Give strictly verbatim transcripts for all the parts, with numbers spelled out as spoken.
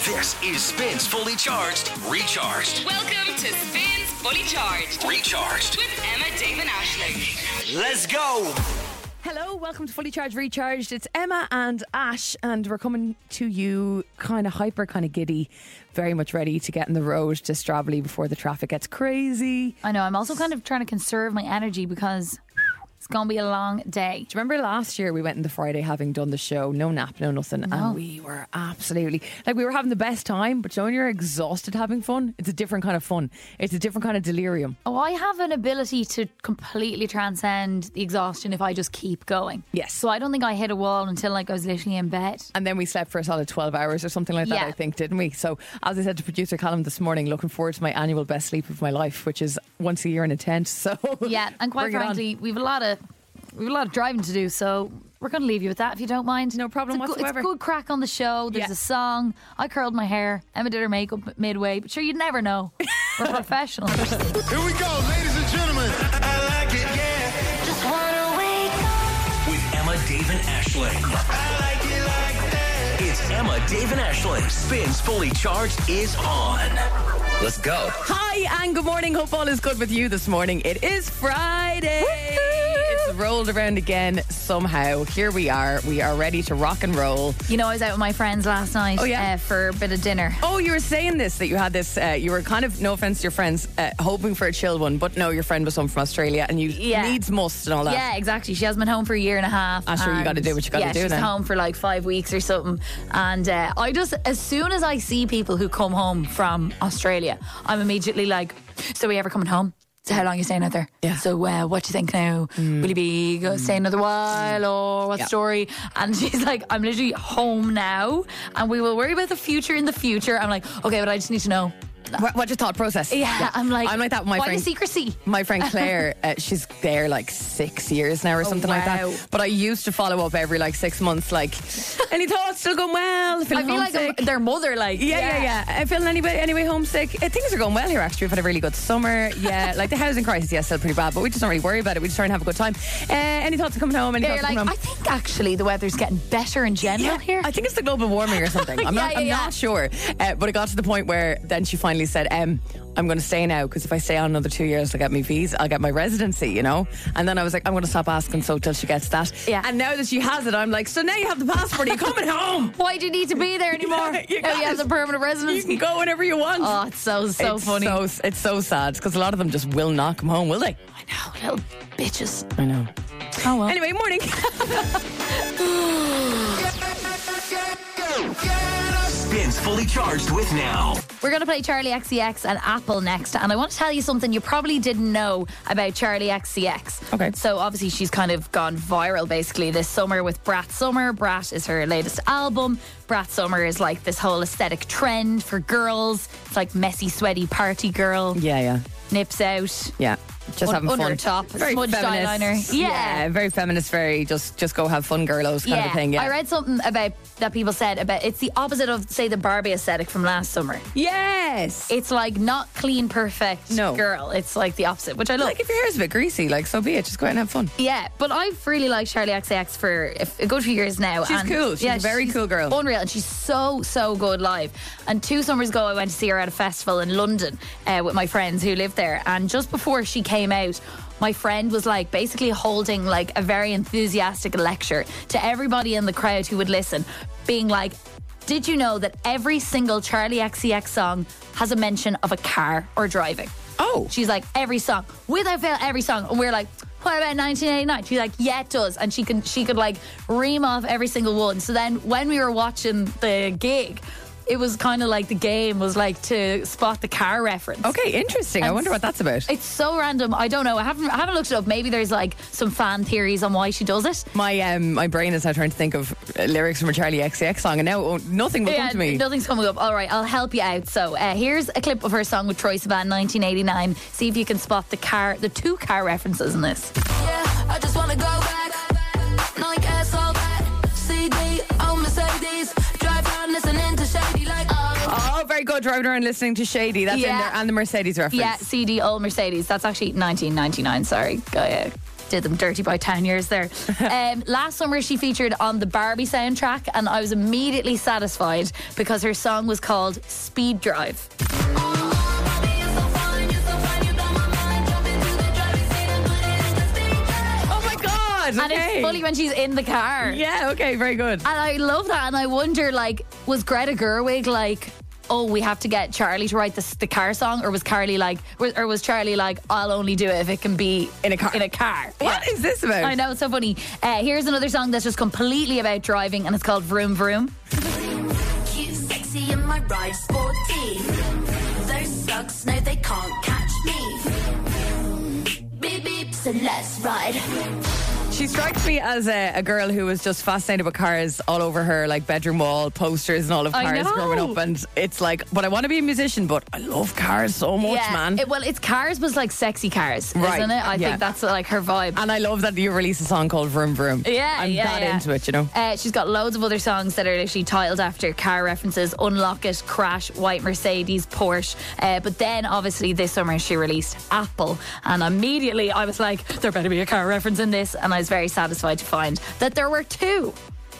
This is Spins Fully Charged, Recharged. Welcome to Spins Fully Charged, Recharged with Emma, Dave and Aisling. Let's go. Hello, welcome to Fully Charged Recharged. It's Emma and Ash, and we're coming to you kind of hyper, kind of giddy, very much ready to get on the road to Stravely before the traffic gets crazy. I know, I'm also kind of trying to conserve my energy because it's going to be a long day. Do you remember last year we went in the Friday having done the show, no nap, no nothing, No. and we were absolutely, like we were having the best time, but you know when you're exhausted having fun, it's a different kind of fun. It's a different kind of delirium. Oh, I have an ability to completely transcend the exhaustion if I just keep going. Yes. So I don't think I hit a wall until like I was literally in bed. And then we slept for a solid twelve hours or something like that, Yeah. I think, didn't we? So, as I said to producer Callum this morning, looking forward to my annual best sleep of my life, which is once a year in a tent. So, Yeah, and quite bring it on. frankly, we've a lot of we've a lot of driving to do, so we're going to leave you with that if you don't mind. No problem it's a good, whatsoever. It's good crack on the show. There's Yeah. a song. I curled my hair. Emma did her makeup midway, but sure, you'd never know. We're professionals. Here we go, ladies and gentlemen. I like it, yeah. Just wanna wake up. With Emma, Dave, and Aisling. I like it like that. It's Emma, Dave, and Aisling. Spins Fully Charged is on. Let's go. Hi and good morning. Hope all is good with you this morning. It is Friday. It's rolled around again somehow. Here we are. We are ready to rock and roll. You know, I was out with my friends last night Oh, yeah? uh, for a bit of dinner. Oh, you were saying this, that you had this, uh, you were kind of, no offence to your friends, uh, hoping for a chill one, but no, your friend was home from Australia and you Yeah. needs must and all that. Yeah, exactly. She hasn't been home for a year and a half. Ah, sure, you and gotta do what you gotta yeah, do she's then. home for like five weeks or something. And uh, I just, as soon as I see people who come home from Australia, I'm immediately like, so are you ever coming home? So how long are you staying out there? Yeah. So uh, what do you think now? Will you be go stay another while or what Yeah. story? And she's like, I'm literally home now and we will worry about the future in the future. I'm like, okay, but I just need to know. What, what's your thought process? Yeah, I'm like, I'm like that with my why friend. the secrecy? My friend Claire, uh, she's there like six years now or something like wow. that. But I used to follow up every like six months, like, any thoughts? Still going well? I Feeling feel like homesick? I'm their mother, like Yeah, yeah, yeah. I feeling anyway, anyway homesick. Uh, things are going well here, actually. We've had a really good summer. Yeah, like the housing crisis, yeah, still pretty bad, but we just don't really worry about it. We just try and have a good time. Uh, any thoughts of coming home? Any They're thoughts of like, coming I home? think actually the weather's getting better in general Yeah, here. I think it's the global warming or something. I'm, Yeah, not, yeah, I'm yeah. not sure. Uh, but it got to the point where then she finally said, um, I'm going to stay now because if I stay on another two years, I'll get my visa, I'll get my residency, you know? And then I was like, I'm going to stop asking so till she gets that. Yeah. And now that she has it, I'm like, so now you have the passport, are you coming home? Why do you need to be there anymore? Yeah, you now you got have it. the permanent You residency. can go whenever you want. Oh, it's so, so it's funny. So, it's so sad because a lot of them just will not come home, will they? I know, little bitches. I know. Oh, well. Anyway, morning. Spins Fully Charged with Now. We're going to play Charlie X C X and Apple next. And I want to tell you something you probably didn't know about Charlie X C X. Okay. So obviously she's kind of gone viral basically this summer with Brat Summer. Brat is her latest album. Brat Summer is like this whole aesthetic trend for girls. It's like messy, sweaty party girl. Yeah, yeah. Nips out. Yeah. Just Un- having under fun. a top, very smudged feminist. eyeliner. Yeah. very feminist, very just just go have fun girlos kind of a thing. Yeah. I read something about that people said about it's the opposite of say the Barbie aesthetic from last summer. Yes. It's like not clean, perfect No. girl. It's like the opposite, which I love. Like if your hair's a bit greasy, like so be it. Just go out and have fun. Yeah, but I've really liked Charlie X C X for a good few years now. She's and cool. She's a very cool girl. Unreal, and she's so, so good live. And two summers ago, I went to see her at a festival in London uh, with my friends who live there. And just before she came out, my friend was like basically holding like a very enthusiastic lecture to everybody in the crowd who would listen, being like, did you know that every single Charlie X C X song has a mention of a car or driving? Oh. She's like, every song, without fail, every song. And we're like, what about nineteen eighty-nine? She's like, yeah, it does. And she can, she could like ream off every single one. So then when we were watching the gig, it was kind of like the game was like to spot the car reference. Okay, interesting. I And wonder what that's about. It's so random. I don't know. I haven't I haven't looked it up. Maybe there's like some fan theories on why she does it. My um, my brain is now trying to think of uh, lyrics from a Charlie X C X song, and now oh, nothing will come to me. Nothing's coming up. All right, I'll help you out. So uh, here's a clip of her song with Troye Sivan, nineteen eighty-nine. See if you can spot the car, the two car references in this. Yeah, I just wanna go back. Nike ass all that. C D on Mercedes. Drive around listening to Shady like oh. Oh, very good. Driving around listening to Shady. That's in Yeah. there, and the Mercedes reference. Yeah, C D old Mercedes. That's actually nineteen ninety-nine. Sorry, go yeah. did them dirty by ten years there. um, last summer, she featured on the Barbie soundtrack, and I was immediately satisfied because her song was called Speed Drive. And okay. It's funny when she's in the car. Yeah, okay, very good. And I love that. And I wonder, like, was Greta Gerwig like, oh, we have to get Charlie to write this, the car song, or was Carly like, or was Charlie like, I'll only do it if it can be in a car? In a car. What yeah. is this about? I know, it's so funny. Uh, here's another song that's just completely about driving, and it's called Vroom Vroom. Cute, sexy, in my ride, sporty. Those slugs, no, they can't catch me. Beep beep, so let's ride. She strikes me as a, a girl who was just fascinated with cars all over her like bedroom wall, posters and all of cars growing up. And it's like, but I want to be a musician, but I love cars so much, yeah. man. It, well, it's cars was like sexy cars, right. isn't it? I yeah. think that's like her vibe. And I love that you released a song called Vroom Vroom. Yeah, I'm yeah, that yeah. into it, you know. Uh, she's got loads of other songs that are literally titled after car references: Unlock It, Crash, White Mercedes, Porsche. Uh, but then obviously this summer she released Apple, and immediately I was like, there better be a car reference in this, and I was very satisfied to find that there were two.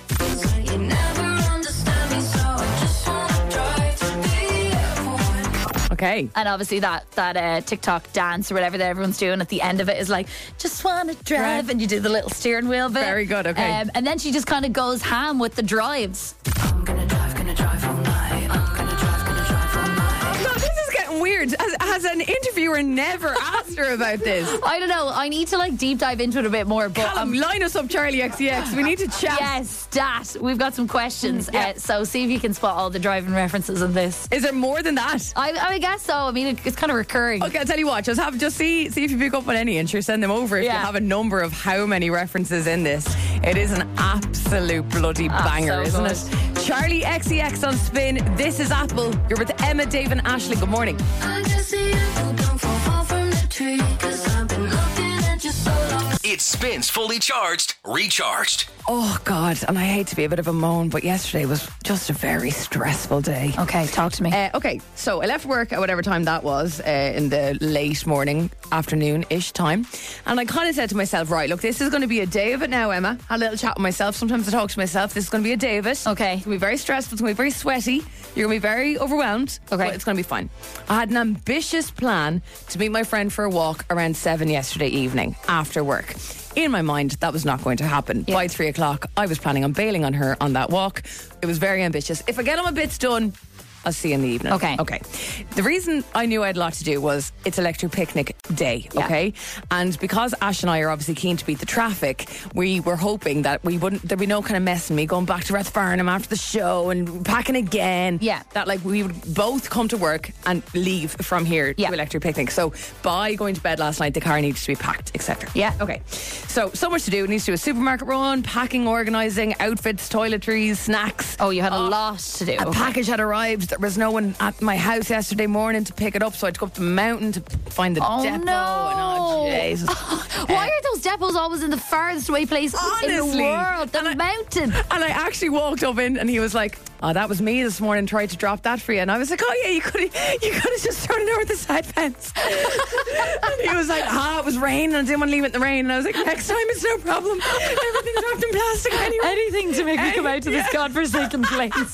You never understand me, so I just wanna drive to the airport. Okay. And obviously that that uh, TikTok dance or whatever that everyone's doing at the end of it is like, just wanna drive, drive. And you do the little steering wheel bit. Very good, okay. Um, and then she just kind of goes ham with the drives. I'm gonna drive, gonna drive all night. I'm gonna drive, gonna drive all night. No, this is getting weird. Has, has an interviewer never asked her about this? I don't know. I need to like deep dive into it a bit more. But Callum, um, line us up, Charlie X C X. We need to chat. Yes, stat. We've got some questions. Yeah. Uh, so see if you can spot all the driving references in this. Is there more than that? I, I guess so. I mean, it, it's kind of recurring. Okay, I'll tell you what. Just have just see see if you pick up on any, and sure, send them over if Yeah. you have a number of how many references in this. It is an absolute bloody Ah, banger, so isn't good. it? Charlie X C X on Spin. This is Apple. You're with Emma, Dave, and Ashley. Good morning. I can see you don't fall far from the tree, 'cause I've been looking at you so long. It spins fully charged, recharged. Oh God, and I hate to be a bit of a moan, but yesterday was just a very stressful day. Okay, talk to me. Uh, okay, so I left work at whatever time that was, uh, in the late morning, afternoon-ish time. And I kind of said to myself, right, look, this is going to be a day of it now, Emma. Had a little chat with myself. Sometimes I talk to myself. This is going to be a day of it. Okay. It's going to be very stressful. It's going to be very sweaty. You're going to be very overwhelmed. Okay. But it's going to be fine. I had an ambitious plan to meet my friend for a walk around seven yesterday evening after work. In my mind, that was not going to happen. Yeah. By three o'clock, I was planning on bailing on her on that walk. It was very ambitious. If I get all my bits done, I'll see you in the evening. Okay. Okay. The reason I knew I had a lot to do was it's electric picnic day, Yeah. okay? And because Ash and I are obviously keen to beat the traffic, we were hoping that we wouldn't, there'd be no kind of messing me going back to Rathfarnham after the show and packing again. Yeah. That like we would both come to work and leave from here Yeah. to electric picnic. So by going to bed last night, the car needs to be packed, et cetera. Yeah. Okay. So, so much to do. It needs to do a supermarket run, packing, organising, outfits, toiletries, snacks. Oh, you had a lot to do. A Okay. package had arrived. There was no one at my house yesterday morning to pick it up, so I had to go up the mountain to find the Oh, depot. no. And oh, Jesus. Why are those depots always in the farthest away place in the Honestly. world? The And I- mountain. And I actually walked up in, and he was like, "Oh, that was me this morning. Tried to drop that for you." And I was like, "Oh yeah, you could have, you could have just thrown it over the side fence." And he was like, "Ah, it was raining. I didn't want to leave it in the rain." And I was like, "Next time, it's no problem. Everything's wrapped in plastic anyway." Anything to make me come out to this Yeah. godforsaken place.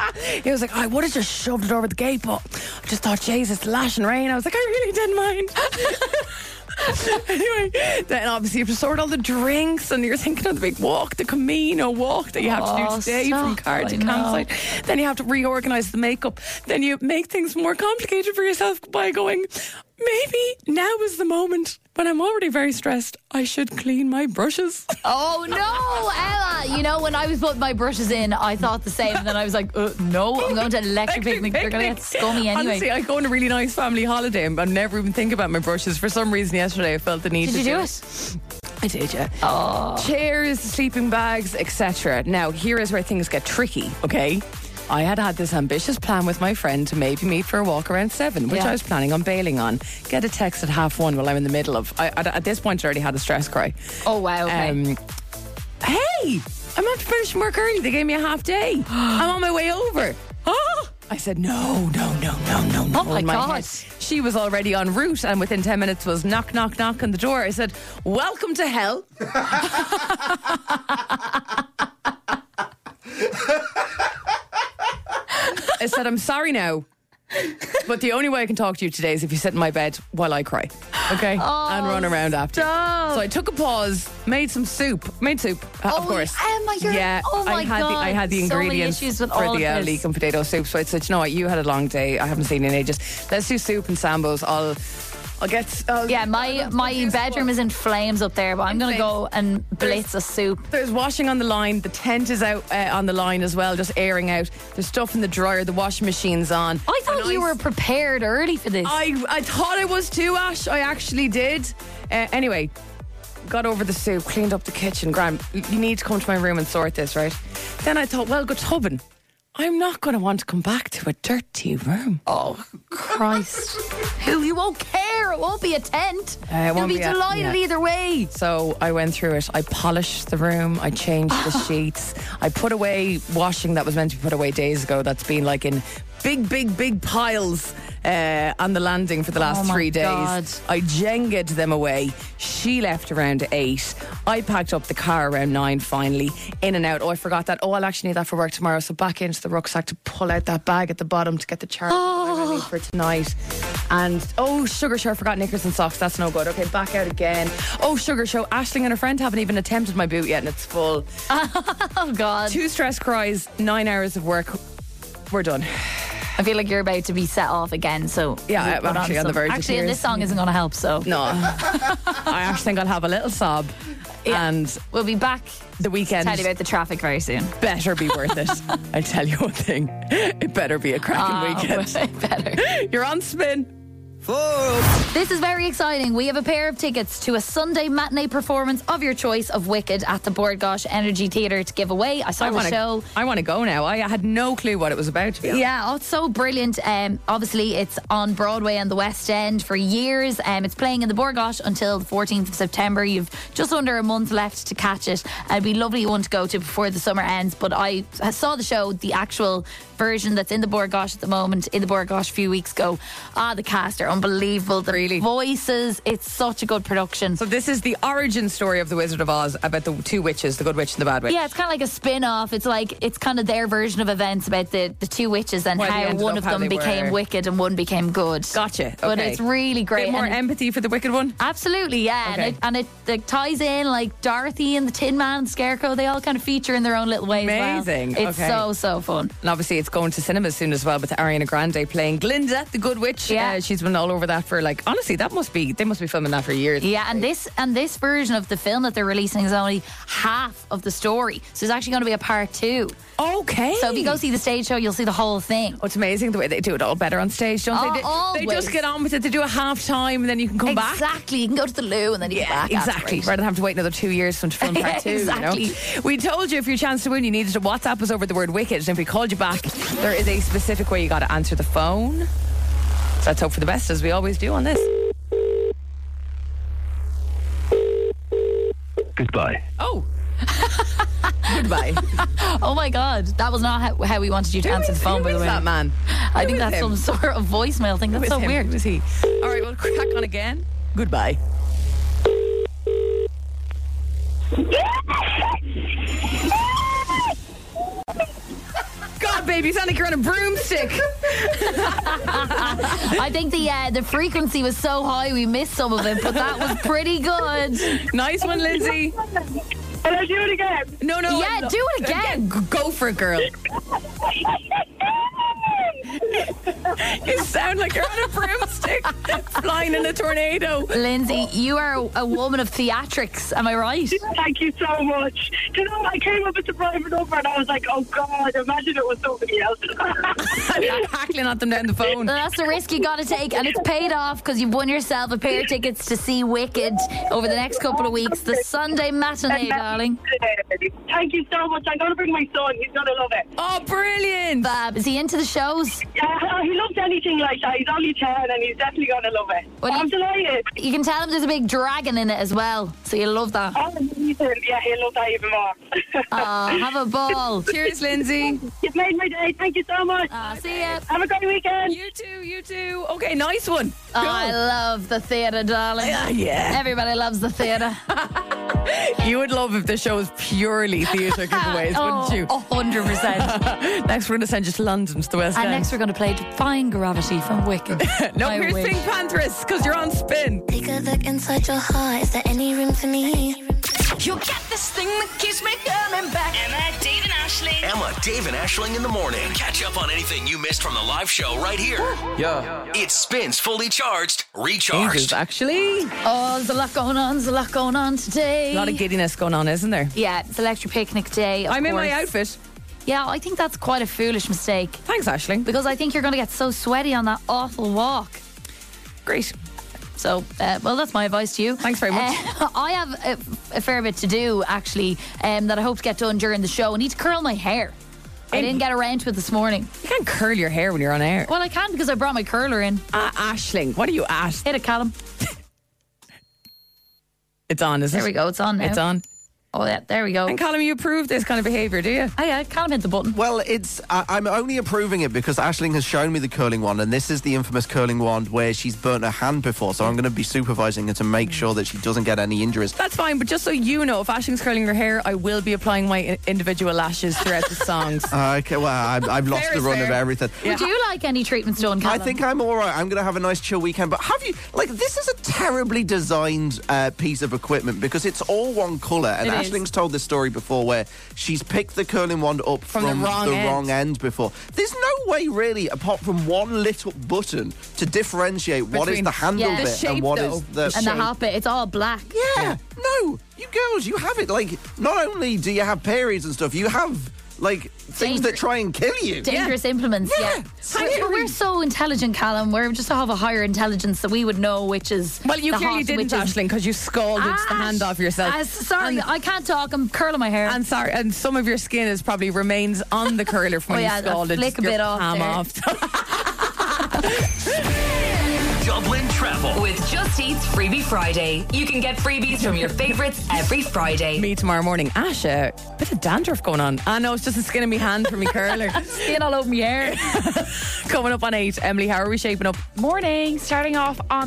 He was like, "I would have just shoved it over the gate, but I just thought, Jesus, the lashing rain." I was like, "I really didn't mind." Anyway, then obviously you have to sort all the drinks, and you're thinking of the big walk, the Camino walk that you have to Oh, do today from stop, car to I know. campsite. Then you have to reorganise the makeup. Then you make things more complicated for yourself by going, maybe now is the moment when I'm already very stressed. I should clean my brushes. Oh no, Ella! You know, when I was putting my brushes in, I thought the same, and then I was like, uh, "No, I'm going to electric picnic. They're going to get scummy anyway." Honestly, I go on a really nice family holiday and I never even think about my brushes. For some reason, yesterday I felt the need Did to you do do it? I did, yeah. Oh. Chairs, sleeping bags, et cetera. Now, here is where things get tricky, okay? I had had this ambitious plan with my friend to maybe meet for a walk around seven, which Yeah. I was planning on bailing on. Get a text at half one while I'm in the middle of. I, at, at this point, I already had a stress cry. Oh wow. Okay. Um, hey, I'm about to finish work early. They gave me a half day. I'm on my way over. Oh, I said, no, no, no, no, no, no. Oh my in God. head. She was already en route, and within ten minutes was knock, knock, knock on the door. I said, welcome to hell. I said, I'm sorry now, but the only way I can talk to you today is if you sit in my bed while I cry. Okay? Oh, and run around after. stop. So I took a pause, made some soup. Made soup, uh, of Oh, course. Emma, you're- yeah, oh my I had God. The, I had the So many ingredients issues with for all the of uh, this. leek and potato soup. So I said, you know what, you had a long day. I haven't seen you in ages. Let's do soup and sambos. I'll, I'll get. I'll, Yeah, my, my bedroom is in flames up there, but I'm going to go and blitz a soup. There's washing on the line. The tent is out uh, on the line as well, just airing out. There's stuff in the dryer. The washing machine's on. I thought And you I were prepared early for this. I, I thought I was too, Ash. I actually did. Uh, anyway, got over the soup, cleaned up the kitchen. Graham, you need to come to my room and sort this, right? Then I thought, well, go tubbing. I'm not going to want to come back to a dirty room. Oh, Christ. Who, you won't care. It won't be a tent. Uh, it You'll won't be, be a- delighted yeah. either way. So I went through it. I polished the room. I changed the sheets. I put away washing that was meant to be put away days ago. That's been like in big, big, big piles uh, on the landing for the last Oh my three days. God. I jenged them away. She left around eight. I packed up the car around nine finally. In and out. Oh, I forgot that. Oh, I'll actually need that for work tomorrow. So back into the rucksack to pull out that bag at the bottom to get the charger that I need for tonight. And oh, sugar show, I forgot knickers and socks. That's no good. Okay, back out again. Oh, sugar show. Aisling and her friend haven't even attempted my boot yet, and it's full. Oh, God. Two stress cries, nine hours of work. We're done. I feel like you're about to be set off again, so Yeah, we'll I'm put actually on the some- verge of Actually, tears. this song isn't going to help, so No, I actually think I'll have a little sob, Yeah. and we'll be back the weekend to tell you about the traffic very soon. better be worth it. I tell you one thing, it better be a cracking weekend. Oh, better. You're on spin. This is very exciting. We have a pair of tickets to a Sunday matinee performance of your choice of Wicked at the Bordgosh Energy Theatre to give away. I saw I the want show. to. I want to go now. I had no clue what it was about. To be honest. Yeah, oh, it's so brilliant. Um, obviously, it's on Broadway and the West End for years. Um, it's playing in the Bordgosh until the fourteenth of September. You've just under a month left to catch it. It'd be a lovely one to go to before the summer ends. But I saw the show, the actual version that's in the Bordgosh at the moment, in the Bordgosh a few weeks ago. Ah, the cast are unbelievable. The Really? voices, it's such a good production. So this is the origin story of the Wizard of Oz about the two witches, the good witch and the bad witch. Yeah, it's kind of like a spin-off. It's like it's kind of their version of events about the, the two witches and Why they how ended one up of how them they became were. wicked and one became good. Gotcha. But okay. it's really great. Bit more and it- empathy for the wicked one. Absolutely, yeah. Okay. And, it, and it, it ties in like Dorothy and the Tin Man and Scarecrow. They all kind of feature in their own little ways. Amazing. Well. It's Okay. so, so fun. And obviously it's going to cinemas soon as well with Ariana Grande playing Glinda, the good witch. Yeah. Uh, she's been all over that for like, honestly, that must be, they must be filming that for years. Yeah, and this and this version of the film that they're releasing is only half of the story. So there's actually going to be a part two. Okay. So if you go see the stage show, you'll see the whole thing. Oh, it's amazing the way they do it all better on stage, don't Oh, they? They, they always. just get on with it. They do a half time and then you can come back. Exactly. You can go to the loo and then you Yeah, get back. That's exactly. great. Rather than have to wait another two years for them to film part two. Exactly. You know? We told you if your chance to win, you needed to WhatsApp us over the word wicked. And if we called you back, there is a specific way you got to answer the phone. So let's hope for the best, as we always do on this. Goodbye. Oh. Goodbye. Oh my God, that was not how, how we wanted you to answer the phone. Who by the is way, that man? I Who think is that's him? some sort of voicemail thing. That's Who is so him? weird. Who is he? All right, we'll crack on again. Goodbye. God, baby, you sound like you're on a broomstick. I think the uh, the frequency was so high we missed some of it, but that was pretty good. Nice one, Lindsay. Can I do it again? No, no. Yeah, no. do it again. G- Go for it, girl. You sound like you're on a broomstick flying in a tornado. Lindsay, you are a, a woman of theatrics, am I right? Thank you so much. Do you know, I came up with the private number and I was like, oh God, imagine it was somebody else. And you hacked heckling at them down the phone. That's the risk you got to take, and it's paid off because you've won yourself a pair of tickets to see Wicked over the next couple of weeks. The Sunday matinee, darling. Thank you so much. I'm going to bring my son. He's going to love it. Oh, brilliant. Fab. Is he into the shows? Yeah, he loves anything like that. He's only ten and he's definitely going to love it. Well, I'm you- delighted. You can tell him there's a big dragon in it as well, so you'll love that. Oh, amazing. Yeah, he'll love that even more. Oh, have a ball. Cheers, Lindsay. You've made my day. Thank you so much. Ah, see ya. Have a great weekend. You too, you too. Okay, nice one. Oh, I love the theatre, darling. Ah, yeah. Everybody loves the theatre. You would love if the show was purely theatre giveaways, wouldn't you? Oh, one hundred percent. Next, we're going to send you to London, to the West And End. next we're going to play Defying Gravity from Wicked. no, I here's wish. Pink Panthers, because you're on spin. Take a look inside your heart. Is there any room for me? You got this thing that keeps me coming back. Emma, Dave and Ashling. Emma, Dave, and Ashling in the morning. Catch up on anything you missed from the live show right here. Yeah. It spins fully charged, Jesus, recharged. actually. Oh, there's a lot going on. There's a lot going on today. A lot of giddiness going on, isn't there? Yeah, it's Electric Picnic Day. Of I'm in my course. outfit. Yeah, I think that's quite a foolish mistake Thanks, Aisling. because I think you're going to get so sweaty on that awful walk. Great. So, uh, well, that's my advice to you. Thanks very much. Uh, I have a, a fair bit to do, actually, um, that I hope to get done during the show. I need to curl my hair. I In- didn't get around to it this morning. You can't curl your hair when you're on air. Well, I can because I brought my curler in. Ah, Aisling, what are you at? Hit it, Callum. It's on, is it? There we go. It's on now. It's on. Oh, yeah. There we go. And Callum, you approve this kind of behaviour, do you? Oh, yeah. Callum hit the button. Well, it's I, I'm only approving it because Aisling has shown me the curling wand, and this is the infamous curling wand where she's burnt her hand before. So I'm going to be supervising her to make sure that she doesn't get any injuries. That's fine, but just so you know, if Ashling's curling her hair, I will be applying my i- individual lashes throughout the songs. Uh, okay, well, I've, I've lost Fair the is run of fair. everything. Yeah. Would you like any treatments done, I Callum? think I'm all right. I'm going to have a nice chill weekend. But have you, like, this is a terribly designed uh, piece of equipment because it's all one colour. And It is. Ashling's told this story before where she's picked the curling wand up From from, the wrong end. wrong end before. There's no way, really, apart from one little button to differentiate what is Between- the handle Yeah. The bit shape, and what though. is the and the shape. hot bit, it's all black. Yeah, no, you girls, you have it. Like, not only do you have periods and stuff, you have like things Danger- that try and kill you. Dangerous implements, yeah. Yeah, We're, we're so intelligent, Callum. We're just have a higher intelligence that we would know which is. Well, you the clearly hot, didn't, which is- Aisling, because you scalded the Ah, hand off yourself. ah, sorry, And- I can't talk. I'm curling my hair. And sorry, and some of your skin is probably remains on the curler from Oh, when yeah, you that scalded flick a your bit off palm there. off. Dublin Travel. With Just Eat's Freebie Friday. You can get freebies from your favourites every Friday. Me tomorrow morning. Asha, bit of dandruff going on. I know, it's just the skin of my hand from my curler. Skin all over my hair. Coming up on eight. Emily, how are we shaping up? Morning, starting off on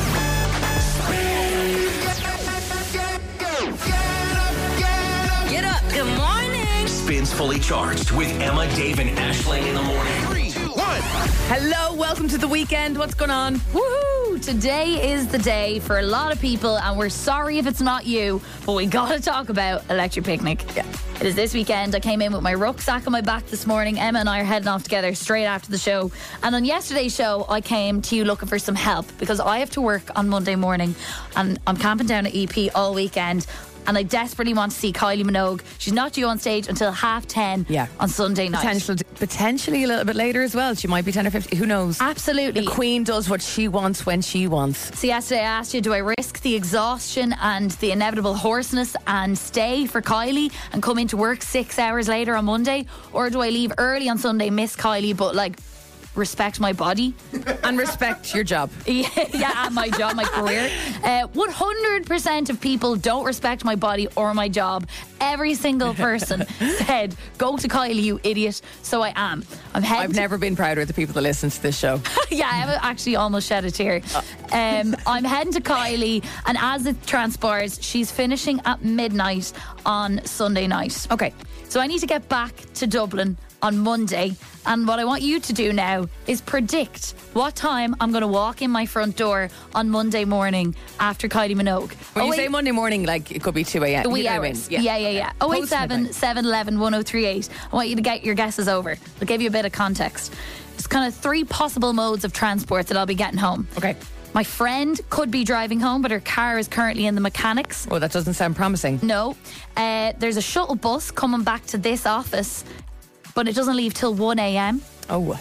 Get up. Good morning. Spins fully charged with Emma, Dave, and Ashling in the morning. Three, two, one. Hello, welcome to the weekend. What's going on? Woohoo! Today is the day for a lot of people, and we're sorry if it's not you, but we gotta talk about Electric Picnic. Yeah. It is this weekend. I came in with my rucksack on my back this morning. Emma and I are heading off together straight after the show. And on yesterday's show, I came to you looking for some help because I have to work on Monday morning, and I'm camping down at E P all weekend. And I desperately want to see Kylie Minogue. She's not due on stage until half ten Yeah. on Sunday night. Potential, potentially a little bit later as well. She might be ten or fifteen. Who knows? Absolutely. The Queen does what she wants when she wants. So yesterday I asked you, do I risk the exhaustion and the inevitable hoarseness and stay for Kylie and come into work six hours later on Monday? Or do I leave early on Sunday, miss Kylie, but like respect my body? And respect your job. Yeah, yeah, and my job, my career. Uh, one hundred percent of people don't respect my body or my job. Every single person said, go to Kylie, you idiot. So I am. I'm heading I've to- never been prouder of the people that listen to this show. yeah, I actually almost shed a tear. Um, I'm heading to Kylie, and as it transpires, she's finishing at midnight on Sunday night. Okay. So I need to get back to Dublin on Monday, and what I want you to do now is predict what time I'm going to walk in my front door on Monday morning after Kylie Minogue. When Oh, you wait. say Monday morning, like it could be two a.m. The wee You know what I hours. mean? Yeah, yeah, yeah. Oh eight Post seven, midnight. seven eleven, one oh three eight. I want you to get your guesses over. I'll give you a bit of context. There's kind of three possible modes of transport that I'll be getting home. Okay. My friend could be driving home, but her car is currently in the mechanics. Oh, that doesn't sound promising. No. Uh, there's a shuttle bus coming back to this office, but it doesn't leave till one a.m. Oh.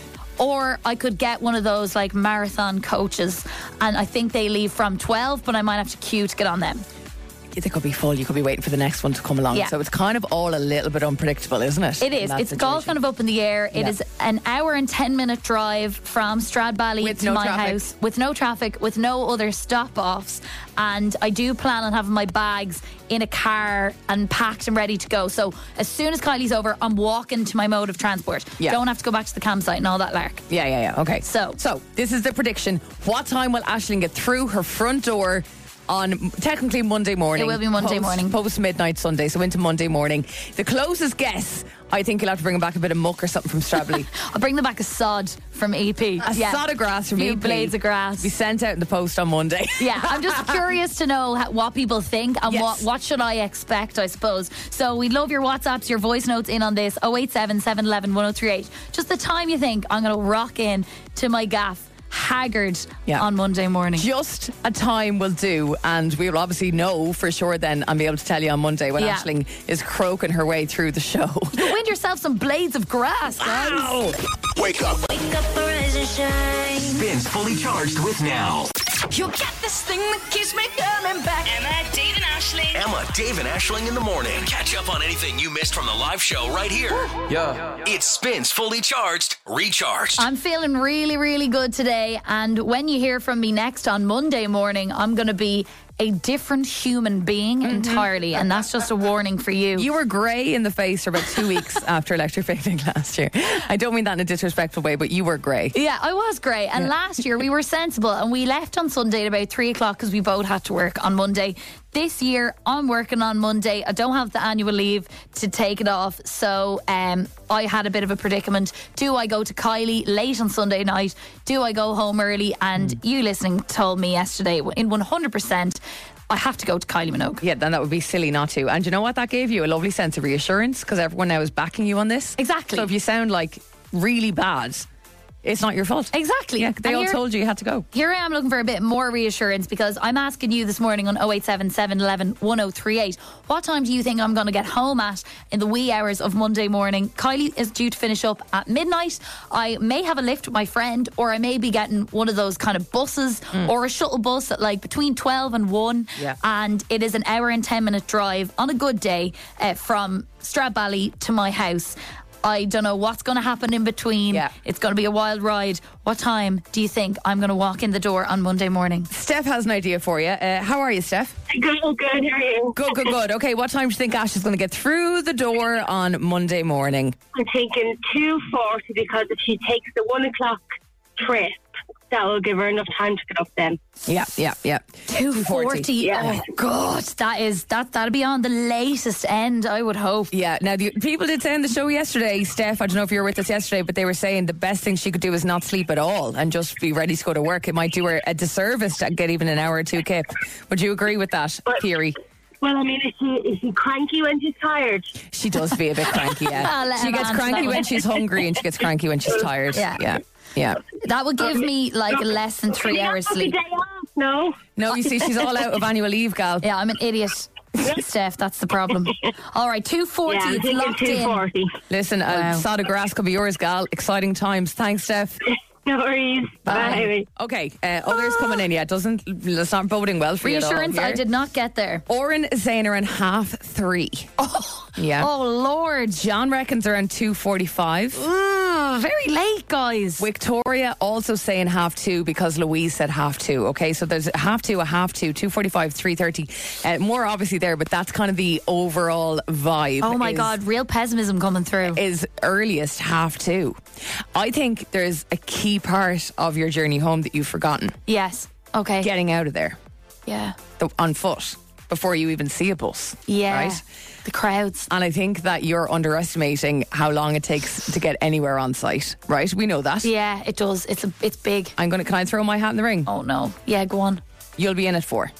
or I could get one of those like marathon coaches, and I think they leave from twelve, but I might have to queue to get on them. They could be full. You could be waiting for the next one to come along. Yeah. So it's kind of all a little bit unpredictable, isn't it? It is. It's all kind of up in the air. It Yeah. is an hour and ten minute drive from Stradbally With to no my traffic. house with no traffic, with no other stop offs. And I do plan on having my bags in a car and packed and ready to go. So as soon as Kylie's over, I'm walking to my mode of transport. Yeah. Don't have to go back to the campsite and all that lark. Yeah, yeah, yeah. Okay. So- so this is the prediction. What time will Aisling get through her front door on technically Monday morning? It will be Monday post, morning. Post midnight Sunday, so into Monday morning. The closest guess, I think you'll have to bring back a bit of muck or something from Stradbally. I'll bring them back a sod from E P. A sod of grass from few E P. blades of grass. Be sent out in the post on Monday. Yeah, I'm just curious to know how, what people think and Yes. what, what should I expect, I suppose. So we love your WhatsApps, your voice notes in on this, oh eight seven, seven one one, one oh three eight. Just the time you think I'm going to rock in to my gaff haggard Yeah. on Monday morning. Just a time will do, and we will obviously know for sure then and be able to tell you on Monday when Yeah. Aisling is croaking her way through the show. You can win yourself some blades of grass, guys. Wake up. Wake up, rise and shine. Spins Fully Charged with Now. You'll get this thing that keeps me coming back. Emma, Dave and Aisling. Emma, Dave, and Aisling in the morning. Catch up on anything you missed from the live show right here. Yeah. It Spins Fully Charged, Recharged. I'm feeling really, really good today. And when you hear from me next on Monday morning, I'm going to be a different human being entirely. And that's just a warning for you. You were grey in the face for about two weeks after electrofading last year. I don't mean that in a disrespectful way, but you were grey. Yeah, I was great. And last year we were sensible and we left on Sunday at about three o'clock because we both had to work on Monday. This year I'm working on Monday. I don't have the annual leave to take it off. So um, I had a bit of a predicament. Do I go to Kylie late on Sunday night? Do I go home early? And you listening told me yesterday in one hundred percent I have to go to Kylie Minogue. Yeah, then that would be silly not to. And you know what? That gave you a lovely sense of reassurance because everyone now is backing you on this. Exactly. So if you sound like really bad, it's not your fault. Exactly. Yeah, they And all here- told you you had to go. Here I am looking for a bit more reassurance because I'm asking you this morning on oh eight seven, seven one one, one oh three eight. What time do you think I'm going to get home at in the wee hours of Monday morning? Kylie is due to finish up at midnight. I may have a lift with my friend, or I may be getting one of those kind of buses or a shuttle bus at like between twelve and one. Yeah. And it is an hour and ten minute drive on a good day uh, from Stradbally to my house. I don't know what's going to happen in between. Yeah. It's going to be a wild ride. What time do you think I'm going to walk in the door on Monday morning? Steph has an idea for you. Uh, how are you, Steph? Good, oh, good. How are you? Good, good, good. Okay, what time do you think Ash is going to get through the door on Monday morning? I'm thinking two forty because if she takes the one o'clock trip, that will give her enough time to get up then. Yeah, yeah, yeah. two forty. Yeah. Oh God, that is that. That'll be on the latest end, I would hope. Yeah, now the people did say on the show yesterday, Steph, I don't know if you were with us yesterday, but they were saying the best thing she could do is not sleep at all and just be ready to go to work. It might do her a disservice to get even an hour or two kip. Would you agree with that theory? Well, I mean, is she, is she cranky when she's tired? She does be a bit cranky, I'll yeah. let She him gets answer cranky that when one. she's hungry and she gets cranky when she's tired. Yeah. Yeah, yeah. That would give me like less than three hours Happy sleep. day off, no? No, you see, she's all out of annual leave, gal. Yeah, I'm an idiot, Steph. That's the problem. All right, two forty. Yeah, I'm it's thinking locked two in. forty. Listen, Wow. a sod of grass could be yours, gal. Exciting times. Thanks, Steph. No worries. Bye. Okay, uh, others coming in. Yeah, doesn't it's not boding well for you at all Reassurance, here. I did not get there. Oren Zainer and half three. Oh, Yeah. oh Lord. John reckons around two forty-five. Mm, very late, guys. Victoria also saying half two because Louise said half two. Okay, so there's a half two, a half two, two forty-five, three thirty. Uh, more obviously there, but that's kind of the overall vibe. Oh my is- God, real pessimism coming through. Is earliest half two. I think there's a key part of your journey home that you've forgotten. Yes. Okay. Getting out of there Yeah. the, on foot before you even see a bus. Yeah. Right? The crowds. And I think that you're underestimating how long it takes to get anywhere on site, right? We know that. Yeah, it does. It's a, it's big. I'm going to, can I throw my hat in the ring? Oh no. Yeah, go on. You'll be in at four.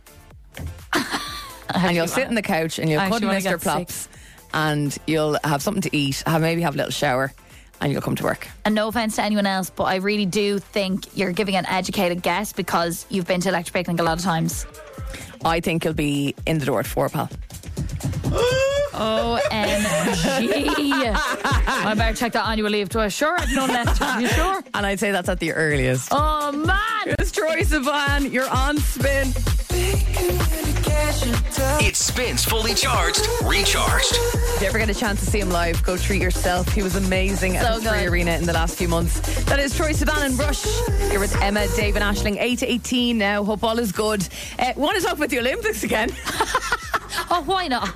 And you'll sit on the couch and you'll I cuddle actually wanna Mister get Plops and you'll have something to eat, have maybe have a little shower and you'll come to work. And no offense to anyone else, but I really do think you're giving an educated guess because you've been to electric picnic a lot of times. I think you'll be in the door at four, pal. O M G. I better check that annual leave. Do I? Sure, I've none left. Are you sure? And I'd say that's at the earliest. Oh, man. It's Troy Sivan. You're on Spin. It spins fully charged, recharged. If you ever get a chance to see him live, go treat yourself. He was amazing at So the Three good. Arena in the last few months. That is Troy Sivan and Rush. Here with Emma, Dave and Aisling. eight to eighteen now. Hope all is good. Uh, want to talk about the Olympics again? Oh, why not?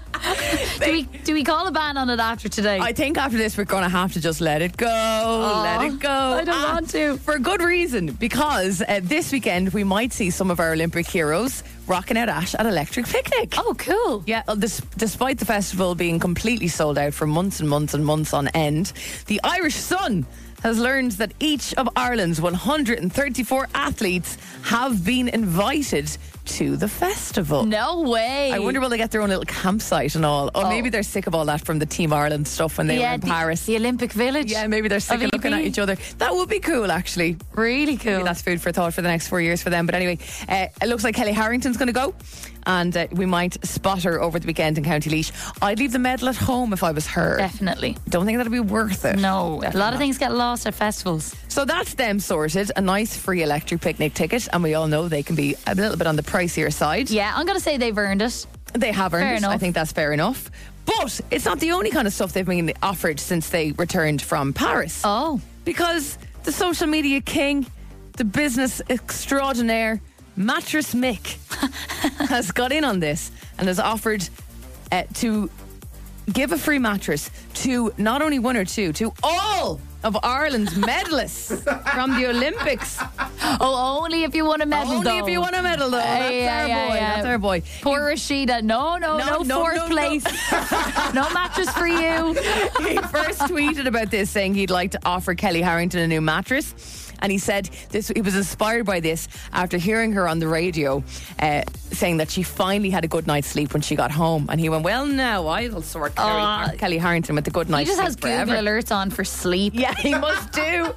do we do we call a ban on it after today? I think after this we're going to have to just let it go. let it go. I don't want to. For good reason, because uh, this weekend we might see some of our Olympic heroes rocking out Ash at Electric Picnic. Oh, cool. Yeah, well, this, despite the festival being completely sold out for months and months and months on end, the Irish Sun has learned that each of Ireland's one hundred thirty-four athletes have been invited to the festival. No way. I wonder will they get their own little campsite and all. Or Oh. maybe they're sick of all that from the Team Ireland stuff when they yeah, were in the, Paris. the Olympic Village. Yeah, maybe they're sick Of of looking E at P. each other. That would be cool, actually. Really cool. Maybe that's food for thought for the next four years for them. But anyway, uh, it looks like Kelly Harrington's going to go, and uh, we might spot her over the weekend in County Laois. I'd leave the medal at home if I was her. Definitely. Don't think that'd be worth it. No, a lot of things get lost at festivals. So that's them sorted. A nice free electric picnic ticket, and we all know they can be a little bit on the pricier side. Yeah, I'm going to say they've earned it. They have earned Fair it. enough. I think that's fair enough. But it's not the only kind of stuff they've been offered since they returned from Paris. Oh. Because the social media king, the business extraordinaire, Mattress Mick, has got in on this and has offered uh, to give a free mattress to not only one or two, to all of Ireland's medalists from the Olympics. Oh, only if you won a medal, Only though. if you want a medal, though. Uh, That's yeah, our yeah, boy. yeah. That's our boy. Poor Rashida. No, no, No, no, no, fourth no, no. place. No mattress for you. He first tweeted about this, saying he'd like to offer Kelly Harrington a new mattress. And he said this. He was inspired by this after hearing her on the radio uh, saying that she finally had a good night's sleep when she got home. And he went, well, now I'll sort Kelly, Uh, Kelly Harrington with the good He night's just sleep has forever. Google alerts on for sleep. Yeah, he must do.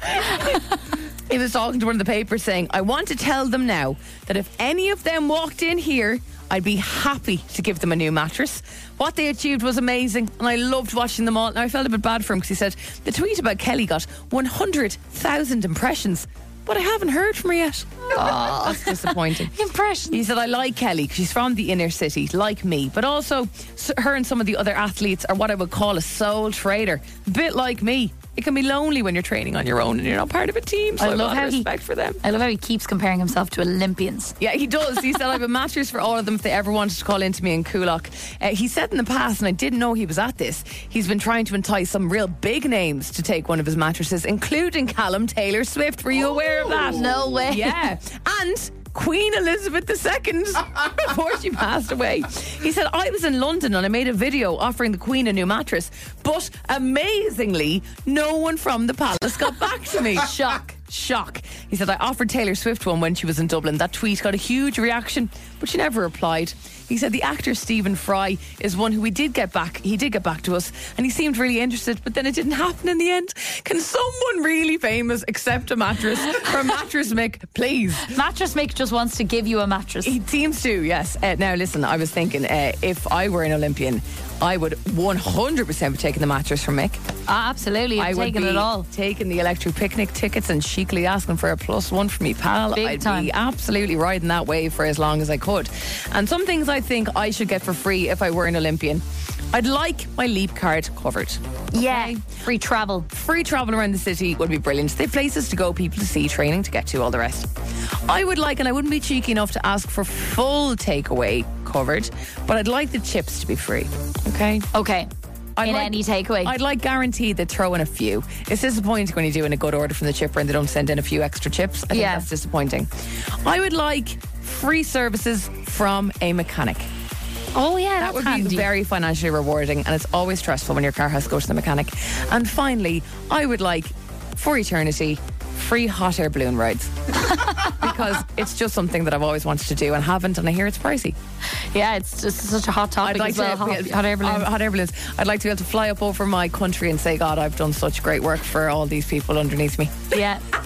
He was talking to one of the papers saying, I want to tell them now that if any of them walked in here, I'd be happy to give them a new mattress. What they achieved was amazing, and I loved watching them all. Now, I felt a bit bad for him because he said the tweet about Kelly got one hundred thousand impressions, but I haven't heard from her yet. Oh, that's disappointing. Impressions. He said, I like Kelly because she's from the inner city, like me, but also s- her and some of the other athletes are what I would call a soul trader, a bit like me. It can be lonely when you're training on your own and you're not part of a team, so I, I love have a lot how of he- respect for them. I love how he keeps comparing himself to Olympians. Yeah, he does. He said, I have a mattress for all of them if they ever wanted to call into me in Coolock. Uh, he said in the past, and I didn't know he was at this, he's been trying to entice some real big names to take one of his mattresses, including Callum Taylor Swift. Were you aware of that? No way. Yeah. And Queen Elizabeth the Second before she passed away. He said, I was in London and I made a video offering the Queen a new mattress, but amazingly, no one from the palace got back to me. Shock. Shock. He said, I offered Taylor Swift one when she was in Dublin. That tweet got a huge reaction, but she never replied. He said the actor Stephen Fry is one who we did get back. He did get back to us and he seemed really interested, but then it didn't happen in the end. Can someone really famous accept a mattress from Mattress Mick, please? Mattress Mick just wants to give you a mattress. He seems to, yes. Uh, now, listen, I was thinking uh, if I were an Olympian, I would one hundred percent be taking the mattress from Mick. Ah, absolutely. I I'm would taking be it all. taking the electric picnic tickets and chicly asking for a plus one for me pal. Big I'd time. be absolutely riding that wave for as long as I could. And some things I think I should get for free if I were an Olympian. I'd like my Leap card covered. Yeah. Free travel. Free travel around the city would be brilliant. They've places to go, people to see, training to get to, all the rest. I would like, and I wouldn't be cheeky enough to ask for full takeaway covered, but I'd like the chips to be free. Okay? Okay. I'd in like- any takeaway. I'd like guaranteed they'd throw in a few. It's disappointing when you do in a good order from the chipper and they don't send in a few extra chips. I think Yeah. that's disappointing. I would like free services from a mechanic. oh, yeah. That that's would handy. be very financially rewarding, and it's always stressful when your car has to go to the mechanic. And finally, I would like, for eternity, free hot air balloon rides. Because it's just something that I've always wanted to do and haven't, and I hear it's pricey. Yeah, it's just such a hot topic I'd like as well. to hot, hot air balloons. uh, hot air balloons. I'd like to be able to fly up over my country and say, God, I've done such great work for all these people underneath me. Yeah.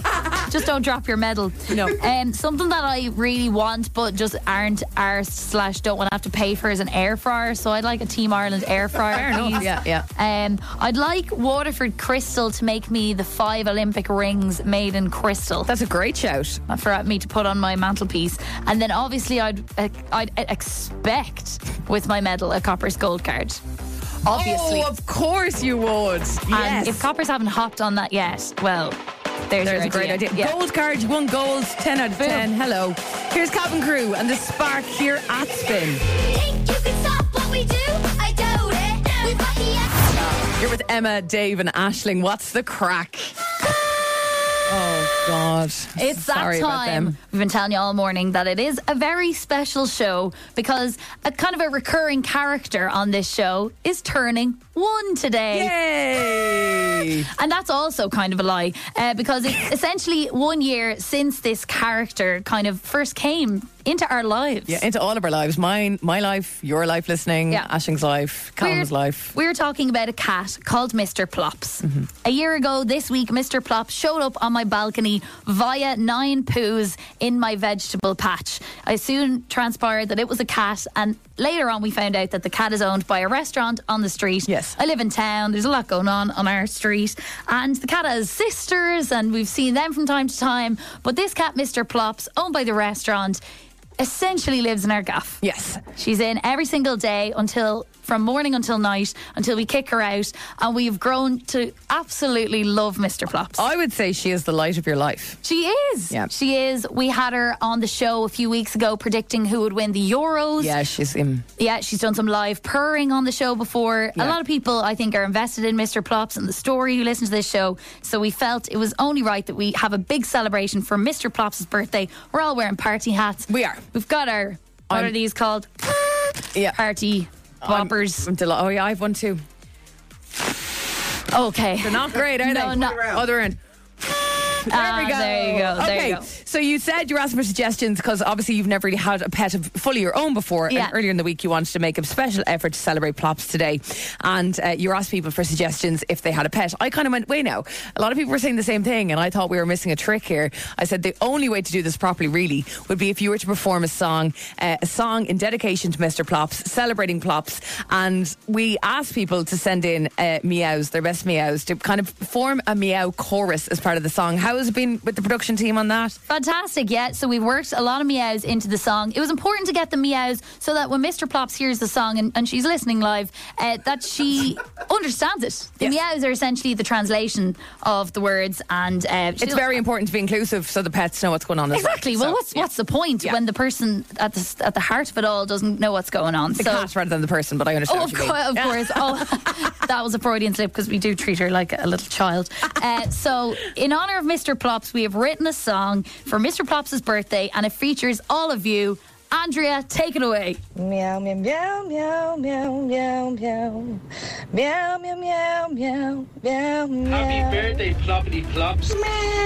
just don't drop your medal. No. Um, something that I really want, but just aren't arse slash don't want to have to pay for is an air fryer. So I'd like a Team Ireland air fryer. Fair enough. please. Yeah, yeah. Um, I'd like Waterford Crystal to make me the five Olympic rings made in crystal. That's a great shout. For me to put on my mantelpiece. And then obviously I'd uh, I'd expect with my medal a Coppers gold card. Obviously. Oh, of course you would. Yes. And if Coppers haven't hopped on that yet, well, there's, There's your a great idea. Yeah. Gold card, you won gold, ten out of Boom. ten. Hello. Here's Cabin Crew and the Spark here at Spin. Think you can stop what we do? I doubt it. We've got the You're with Emma, Dave, and Aisling. What's the crack? Oh, God. It's that Sorry about time. them. We've been telling you all morning that it is a very special show because a kind of a recurring character on this show is turning one today. Yay! And that's also kind of a lie uh, because it's essentially one year since this character kind of first came into our lives. Yeah, into all of our lives. Mine, my life, your life listening, Yeah. Aisling's life, Callum's We're- life. We were talking about a cat called Mister Plops. Mm-hmm. A year ago this week, Mister Plops showed up on my balcony via nine poos in my vegetable patch. I soon transpired that it was a cat, and later on we found out that the cat is owned by a restaurant on the street. Yes. I live in town. There's a lot going on on our street, and the cat has sisters, and we've seen them from time to time. But this cat, Mister Plops, owned by the restaurant, essentially lives in our gaff. Yes. She's in every single day until from morning until night until we kick her out, and we've grown to absolutely love Mister Plops. I would say she is the light of your life. She is. Yeah. She is. We had her on the show a few weeks ago predicting who would win the Euros. Yeah, she's in. Yeah, she's done some live purring on the show before. Yeah. A lot of people, I think, are invested in Mister Plops and the story who listen to this show. So we felt it was only right that we have a big celebration for Mister Plops' birthday. We're all wearing party hats. We are. We've got our, what I'm- are these called? Yeah. Party poppers. I'm deli- oh, yeah, I have one too. Okay. They're not great, are No, they? not- Other end. There Ah, we go. there you go, there Okay, you go. so you said you were asking for suggestions because obviously you've never really had a pet of fully your own before. Yeah. And earlier in the week you wanted to make a special effort to celebrate Plops today, and uh, you asked people for suggestions if they had a pet. I kind of went, wait now. A lot of people were saying the same thing, and I thought we were missing a trick here. I said the only way to do this properly, really, would be if you were to perform a song, uh, a song in dedication to Mister Plops, celebrating Plops, and we asked people to send in uh, meows, their best meows, to kind of form a meow chorus as part of the song. How has it been with the production team on that? Fantastic, yeah. So we've worked a lot of meows into the song. It was important to get the meows so that when Mister Plops hears the song and, and she's listening live, uh, that she understands it. The Yes. meows are essentially the translation of the words, and uh, It's very important to be inclusive so the pets know what's going on as exactly. well. Well, So, what's yeah. what's the point Yeah. when the person at the at the heart of it all doesn't know what's going on? the so. cat rather than the person, but I understand Oh, what of, you co- mean. of course. Oh, that was a Freudian slip because we do treat her like a little child. Uh, so, in honour of Mister Plops, we have written a song for Mister Plops' birthday, and it features all of you. Andrea, take it away. Meow, meow, meow, meow, meow, meow, meow. Meow, meow, meow, meow, meow, meow. Happy birthday, Ploppity Plops.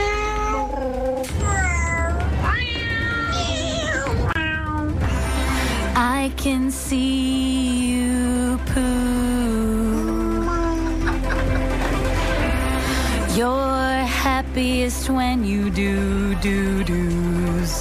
I can see you poo. You're happiest when you do do do's.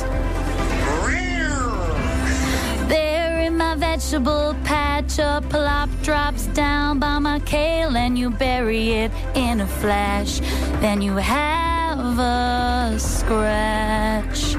There in my vegetable patch, a plop drops down by my kale, and you bury it in a flash. Then you have a scratch.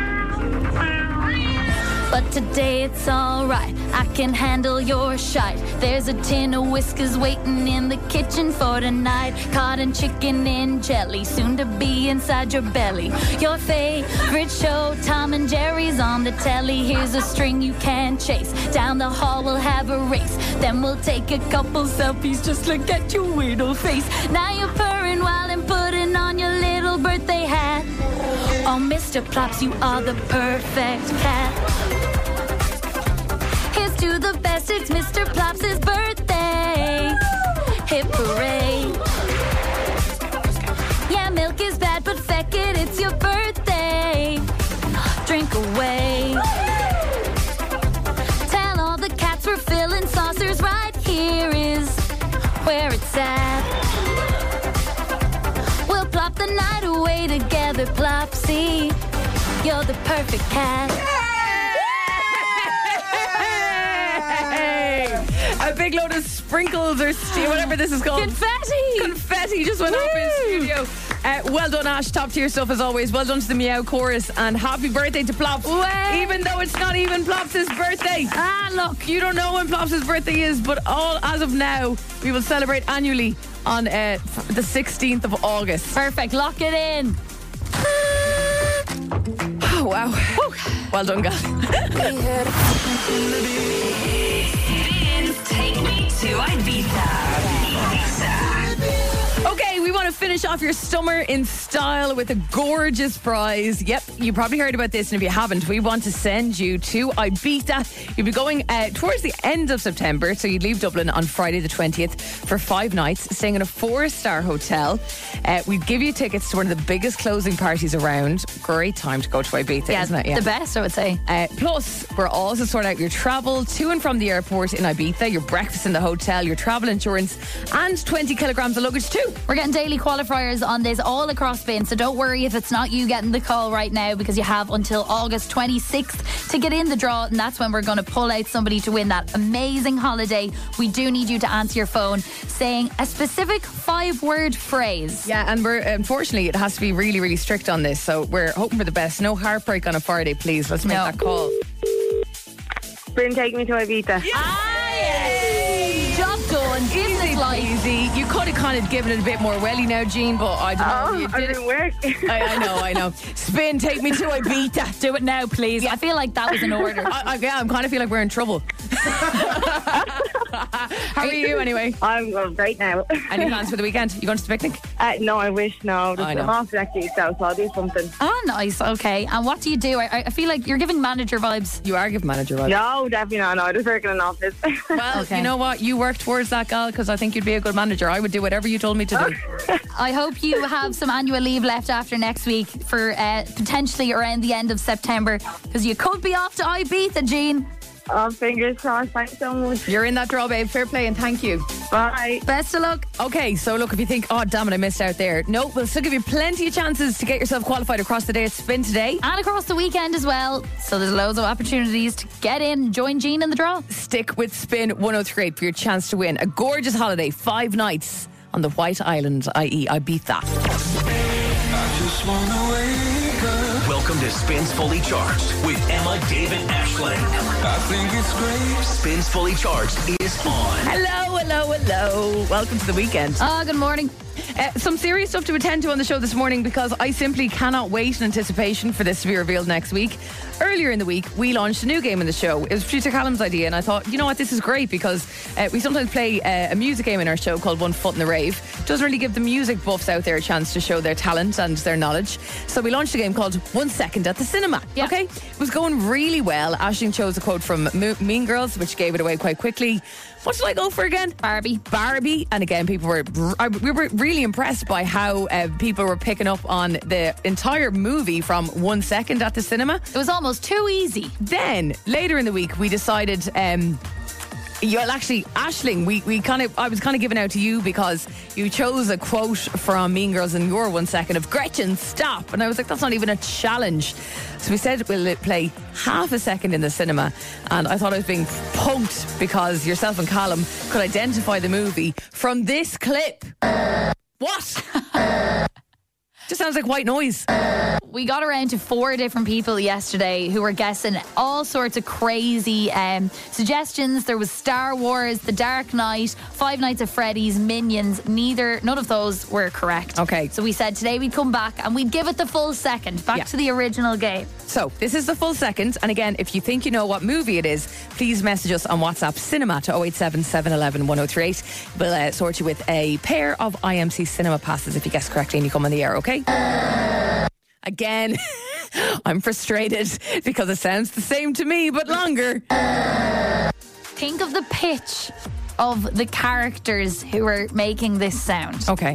But today it's alright, I can handle your shite. There's a tin of Whiskas waiting in the kitchen for tonight. Cotton chicken in jelly, soon to be inside your belly. Your favorite show, Tom and Jerry's on the telly. Here's a string you can chase. Down the hall we'll have a race. Then we'll take a couple selfies, just look at your weirdo face. Now you're purring while I'm putting on your little birthday hat. Oh, Mister Plops, you are the perfect cat. Here's to the best, it's Mister Plops' birthday. Hip hooray. Yeah, milk is bad, but feck it, it's your birthday. Drink away. Tell all the cats we're filling saucers, right here is where it's at. We'll plop the night away together. flip flopsy. You're the perfect cat. A big load of sprinkles or st- whatever this is called. Confetti. Confetti just went off in the studio. Uh, well done, Ash. Top tier stuff as always. Well done to the Meow Chorus. And happy birthday to Plops. Way. Even though it's not even Plops' birthday. Ah, look. You don't know when Plops' birthday is, but all as of now, we will celebrate annually on uh, the sixteenth of August. Perfect. Lock it in. Oh, wow. Whew. Well done, guys. Take me to Ibiza. Okay, we want to finish off your summer in style with a gorgeous prize. Yep, you probably heard about this, and if you haven't, we want to send you to Ibiza. You'll be going uh, towards the end of September, so you'd leave Dublin on Friday the twentieth for five nights, staying in a four-star hotel. Uh, we'd give you tickets to one of the biggest closing parties around. Great time to go to Ibiza, Yeah, isn't it? Yeah, the best, I would say. Uh, plus, we're also sorting out your travel to and from the airport in Ibiza, your breakfast in the hotel, your travel insurance, and twenty kilograms of luggage too. We're getting daily qualifiers on this all across Spain, so don't worry if it's not you getting the call right now, because you have until August twenty-sixth to get in the draw, and that's when we're going to pull out somebody to win that amazing holiday. We do need you to answer your phone saying a specific five-word phrase. Yeah, and we're unfortunately it has to be really, really strict on this, so we're hoping for the best. No heartbreak on a Friday, please. Let's make No. that call. Spin, take me to Ibiza. Ah, yes. Job done. Give Easy it life. peasy. You could have kind of given it a bit more welly now, Jean, but I don't know. Oh, You I did didn't work. I, I know, I know. Spin, take me to Ibiza. Do it now, please. I feel like that was an order. I, I, yeah, I'm kind of feel like we're in trouble. How are you anyway? I'm uh, great now. Any plans for the weekend? You going to the picnic? Uh, no, I wish, no. I I'm know. off next week, so I'll do something. Oh, nice. Okay. And what do you do? I, I feel like you're giving manager vibes. You are give manager vibes. No, definitely not. No, I just work in an office. Well, Okay. you know what? You work towards that, gal, because I think you'd be a good manager. I would do whatever you told me to do. I hope you have some annual leave left after next week for uh, potentially around the end of September, because you could be off to Ibiza, Jean. Oh, fingers crossed. Thanks so much. You're in that draw, babe. Fair play and thank you. Bye. Best of luck. Okay, so look, if you think, oh, damn it, I missed out there. No, we'll still give you plenty of chances to get yourself qualified across the day at Spin today. And across the weekend as well. So there's loads of opportunities to get in, join Jean in the draw. Stick with Spin one oh three eight for your chance to win a gorgeous holiday, five nights on the White Island, that is. Ibiza. Welcome to Spins Fully Charged with Emma, David, Ashling. I think it's great. Spins Fully Charged is on. Hello, hello, hello. Welcome to the weekend. Oh, good morning. Uh, some serious stuff to attend to on the show this morning, because I simply cannot wait in anticipation for this to be revealed next week. Earlier in the week, we launched a new game in the show. It was producer Callum's idea, and I thought, you know what, this is great, because uh, we sometimes play uh, a music game in our show called One Foot in the Rave. It doesn't really give the music buffs out there a chance to show their talent and their knowledge. So we launched a game called One Second at the Cinema. Yeah. Okay? It was going really well. Aisling chose a quote from Mo- Mean Girls, which gave it away quite quickly. What did I go for again? Barbie. Barbie. And again, people were, I, we were really impressed by how uh, people were picking up on the entire movie from One Second at the Cinema. It was almost too easy. Then, later in the week, we decided... Um, Yeah, well, actually, Aisling, we, we kind of I was kind of giving out to you because you chose a quote from Mean Girls in your One Second of Gretchen, stop. And I was like, that's not even a challenge. So we said we'll play half a second in the cinema. And I thought I was being punked because yourself and Callum could identify the movie from this clip. What? Just sounds like white noise. We got around to four different people yesterday who were guessing all sorts of crazy um, suggestions. There was Star Wars, The Dark Knight, Five Nights at Freddy's, Minions. Neither, none of those were correct. Okay. So we said today we'd come back and we'd give it the full second. Back Yeah. to the original game. So, this is the full second. And again, if you think you know what movie it is, please message us on WhatsApp Cinema to oh eight seven, seven one one, one oh three eight. We'll uh, sort you with a pair of I M C cinema passes if you guess correctly and you come on the air, okay? Again, I'm frustrated because it sounds the same to me, but longer. Think of the pitch of the characters who are making this sound. Okay.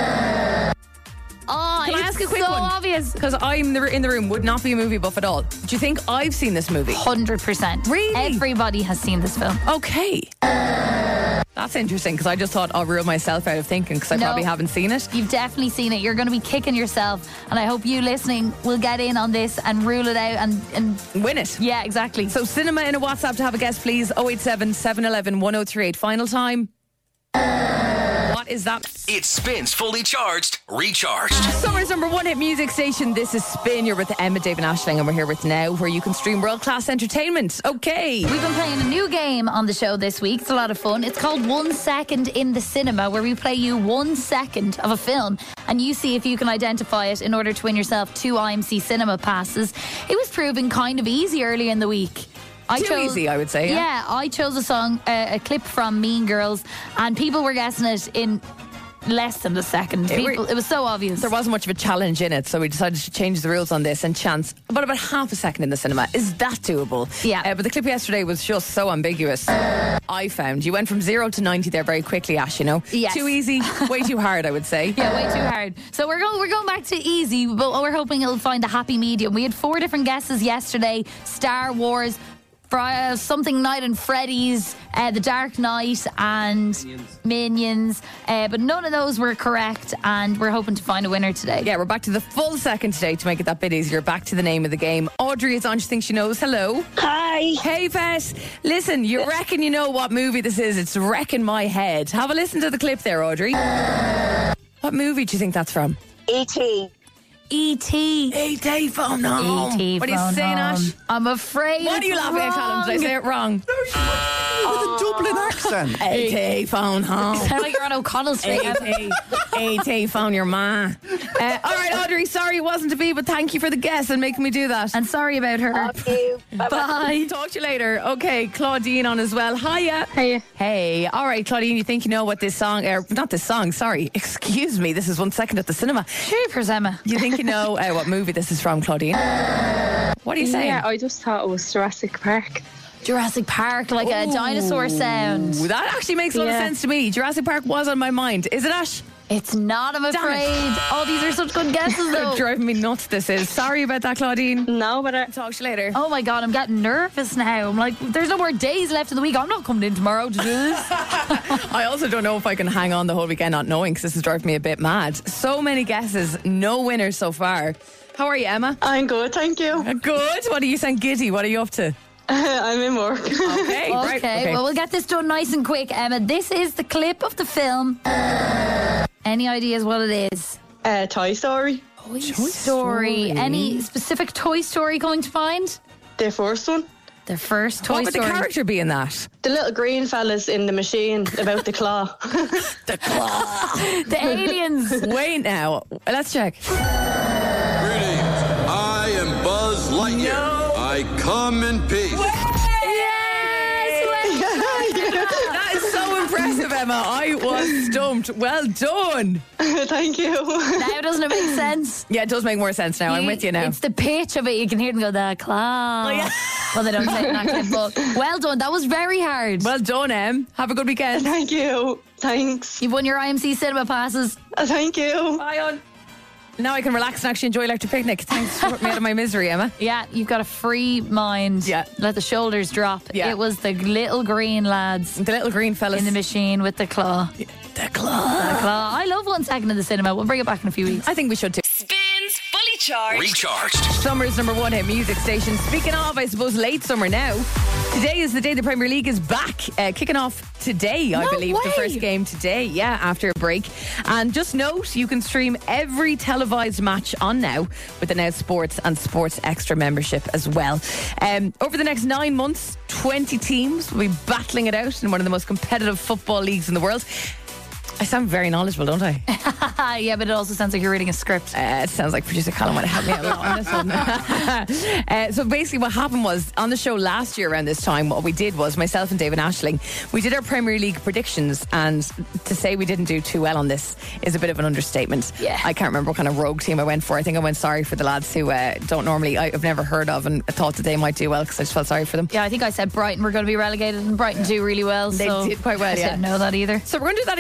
Oh, Can I it's ask a quick so one? obvious. Because I'm the- in the room, would not be a movie buff at all. Do you think I've seen this movie? one hundred percent. Really? Everybody has seen this film. Okay. That's interesting because I just thought I'll rule myself out of thinking because I No. probably haven't seen it. You've definitely seen it. You're going to be kicking yourself, and I hope you listening will get in on this and rule it out and, and win it. Yeah, exactly. So cinema in a WhatsApp to have a guess, please. oh eight seven, seven one one, one oh three eight. Final time. What is that? It spins fully charged, recharged. Summer's number one hit music station. This is Spin. You're with Emma, David Ashling, and we're here with Now, where you can stream world-class entertainment. Okay. We've been playing a new game on the show this week. It's a lot of fun. It's called One Second in the Cinema, where we play you one second of a film and you see if you can identify it in order to win yourself two I M C cinema passes. It was proving kind of easy early in the week. I Too chose, easy, I would say. Yeah, yeah I chose a song, uh, a clip from Mean Girls, and people were guessing it in less than a second. It People, were- it was so obvious. There wasn't much of a challenge in it, so we decided to change the rules on this and chance about about half a second in the cinema. Is that doable? Yeah. Uh, but the clip yesterday was just so ambiguous. I found you went from zero to ninety there very quickly, Ash. You know, Yes. too easy, way too hard. I would say. Yeah, way too hard. So we're going we're going back to easy, but we're hoping it'll find a happy medium. We had four different guesses yesterday: Star Wars, Fri- something Night and Freddy's, uh, The Dark Knight, and Minions. Minions. Uh, but none of those were correct, and we're hoping to find a winner today. Yeah, we're back to the full second today to make it that bit easier. Back to the name of the game. Audrey is on. She thinks she knows. Hello. Hi. Hey, Fess. Listen, you reckon you know what movie this is? It's wrecking my head. Have a listen to the clip there, Audrey. What movie do you think that's from? E T E T E T phone home. E T What are you phone saying, home. Ash? I'm afraid. What are you it's laughing at, Callum? Did I say it wrong? With a Dublin accent. E T phone home. Sound like you're on O'Connell Street. E T E T phone your ma. Uh, all right, Audrey, sorry it wasn't to be, but thank you for the guess and making me do that. And sorry about her. you. Bye. Talk to you later. Okay, Claudine on as well. Hiya. Hey. Hey. All right, Claudine, you think you know what this song, or not this song, sorry, excuse me, this is One Second at the Cinema. Cheers, Emma. You think you know uh, what movie this is from, Claudine? What are you saying? Yeah, I just thought it was Jurassic Park. Jurassic Park, like a dinosaur sound. Ooh, that actually makes a lot of Yeah. sense to me. Jurassic Park was on my mind. Is it, Ash? It's not, I'm Damn it. afraid. Oh, these are such good guesses, though. Driving me nuts, this is. Sorry about that, Claudine. No, but I, Talk to you later. Oh my God, I'm getting nervous now. I'm like, there's no more days left in the week. I'm not coming in tomorrow to do this. I also don't know if I can hang on the whole weekend not knowing because this is driving me a bit mad. So many guesses, no winners so far. How are you, Emma? I'm good, thank you. Good. What are you saying, giddy? What are you up to? I'm in work. Okay, right. Okay, well, we'll get this done nice and quick, Emma. This is the clip of the film. Any ideas what it is? Uh, Toy Story, Toy Story. Any specific Toy Story coming to mind? the first one. The first Toy What would the Story. character be in that? The little green fellas in the machine about the claw. The claw. The aliens. Wait now. Let's check. Greetings. I am Buzz Lightyear. No. I come in peace. That is so impressive, Emma. I was stumped. Well done. Thank you. Now doesn't it make sense? Yeah, it does make more sense now. I'm with you now. It's the pitch of it. You can hear them go, the claw. Oh, yeah. Well, they don't say it in that clip, but well done. That was very hard. Well done, Em. Have a good weekend. Thank you. Thanks. You've won your I M C cinema passes. Uh, Thank you. Bye on. Now I can relax and actually enjoy Electric Picnic. Thanks for putting me out of my misery, Emma. Yeah, you've got a free mind. Yeah. Let the shoulders drop. Yeah. It was the little green lads The little green fellas. in the machine with the claw. The claw. The claw. I love One Second in the Cinema. We'll bring it back in a few weeks. I think we should too. Spins Fully Charged. Recharged. Summer's number one hit music station. Speaking of, I suppose, late summer now. Today is the day the Premier League is back. Uh, kicking off today, I No believe. The way. first game today, yeah, after a break. And just note, you can stream every televised match on Now with the Now Sports and Sports Extra membership as well. Um, over the next nine months, twenty teams will be battling it out in one of the most competitive football leagues in the world. I sound very knowledgeable, don't I? Yeah, but it also sounds like you're reading a script. Uh, it sounds like producer Colin want to help me out on this one. uh, so basically what happened was, on the show last year around this time, what we did was, myself and David Ashling, we did our Premier League predictions, and to say we didn't do too well on this is a bit of an understatement. Yeah. I can't remember what kind of rogue team I went for. I think I went sorry for the lads who uh, don't normally, I've never heard of, and I thought that they might do well because I just felt sorry for them. Yeah, I think I said Brighton were going to be relegated, and Brighton do really well. They so did quite well, I yeah. didn't know that either. So we're going to do that again.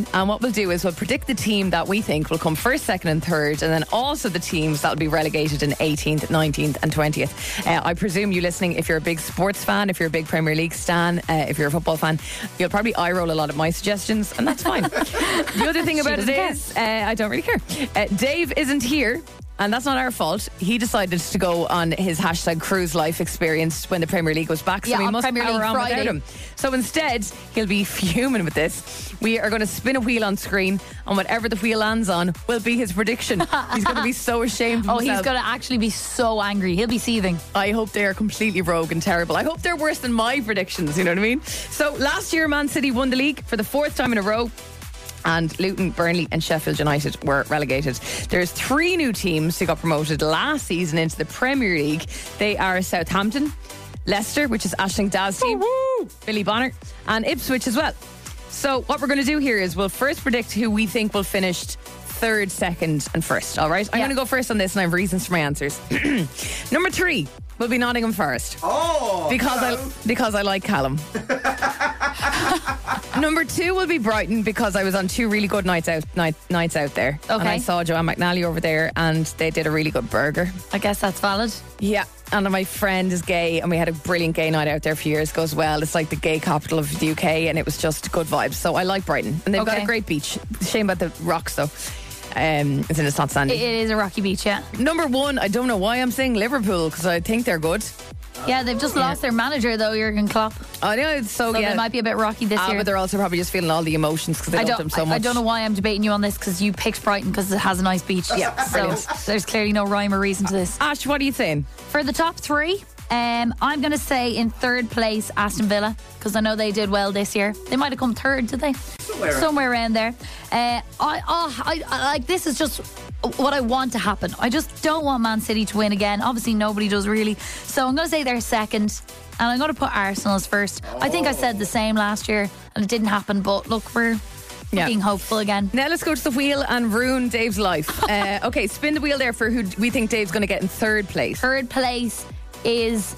And what we'll do is we'll predict the team that we think will come first, second, and third, and then also the teams that will be relegated in eighteenth, nineteenth, and twentieth. Uh, I presume you listening, if you're a big sports fan, if you're a big Premier League stan, uh, if you're a football fan, you'll probably eye roll a lot of my suggestions, and that's fine. The other thing about it is, uh, I don't really care. Uh, Dave isn't here. And that's not our fault. He decided to go on his hashtag cruise life experience when the Premier League was back. So Yeah, we on must Premier power League on Friday. without him. So instead, he'll be fuming with this. We are going to spin a wheel on screen, and whatever the wheel lands on will be his prediction. He's going to be so ashamed of Oh, himself. he's going to actually be so angry. He'll be seething. I hope they are completely rogue and terrible. I hope they're worse than my predictions, you know what I mean? So last year, Man City won the league for the fourth time in a row. And Luton, Burnley and Sheffield United were relegated. There's three new teams who got promoted last season into the Premier League. They are Southampton, Leicester, which is Aisling Daz's team, Billy Bonner, and Ipswich as well. So what we're going to do here is we'll first predict who we think will finish third, second and first, all right? I'm Yeah. going to go first on this, and I have reasons for my answers. Number three will be Nottingham Forest. Oh, Because I because I like Callum. Number two will be Brighton, because I was on two really good nights out night, nights out there. And I Okay. saw Joanne McNally over there, and they did a really good burger. I guess that's valid. Yeah. And my friend is gay, and we had a brilliant gay night out there a few years ago as well. It's like the gay capital of the U K, and it was just good vibes. So I like Brighton. And they've got Okay. a great beach. Shame about the rocks, though. Um, it's in it's not sandy. It, it is a rocky beach, yeah. Number one, I don't know why I'm saying Liverpool, because I think they're good. Yeah, they've just lost their manager, though, Jurgen Klopp. I know, it's so, So yeah. they might be a bit rocky this Ah, year. but they're also probably just feeling all the emotions because they I love don't, them so I, much. I don't know why I'm debating you on this, because you picked Brighton because it has a nice beach. Yeah, so brilliant. there's clearly no rhyme or reason to this. Ash, what are you saying? For the top three, um, I'm going to say in third place Aston Villa, because I know they did well this year. They might have come third, did they? Somewhere around. Somewhere around there. Uh, I, oh, I, I like this is just what I want to happen. I just don't want Man City to win again. Obviously, nobody does really. So I'm going to say they're second, and I'm going to put Arsenal as first. I think I said the same last year, and it didn't happen. But look, we're Yeah. being hopeful again. Now let's go to the wheel and ruin Dave's life. uh, okay, spin the wheel there for who we think Dave's going to get in third place. Third place is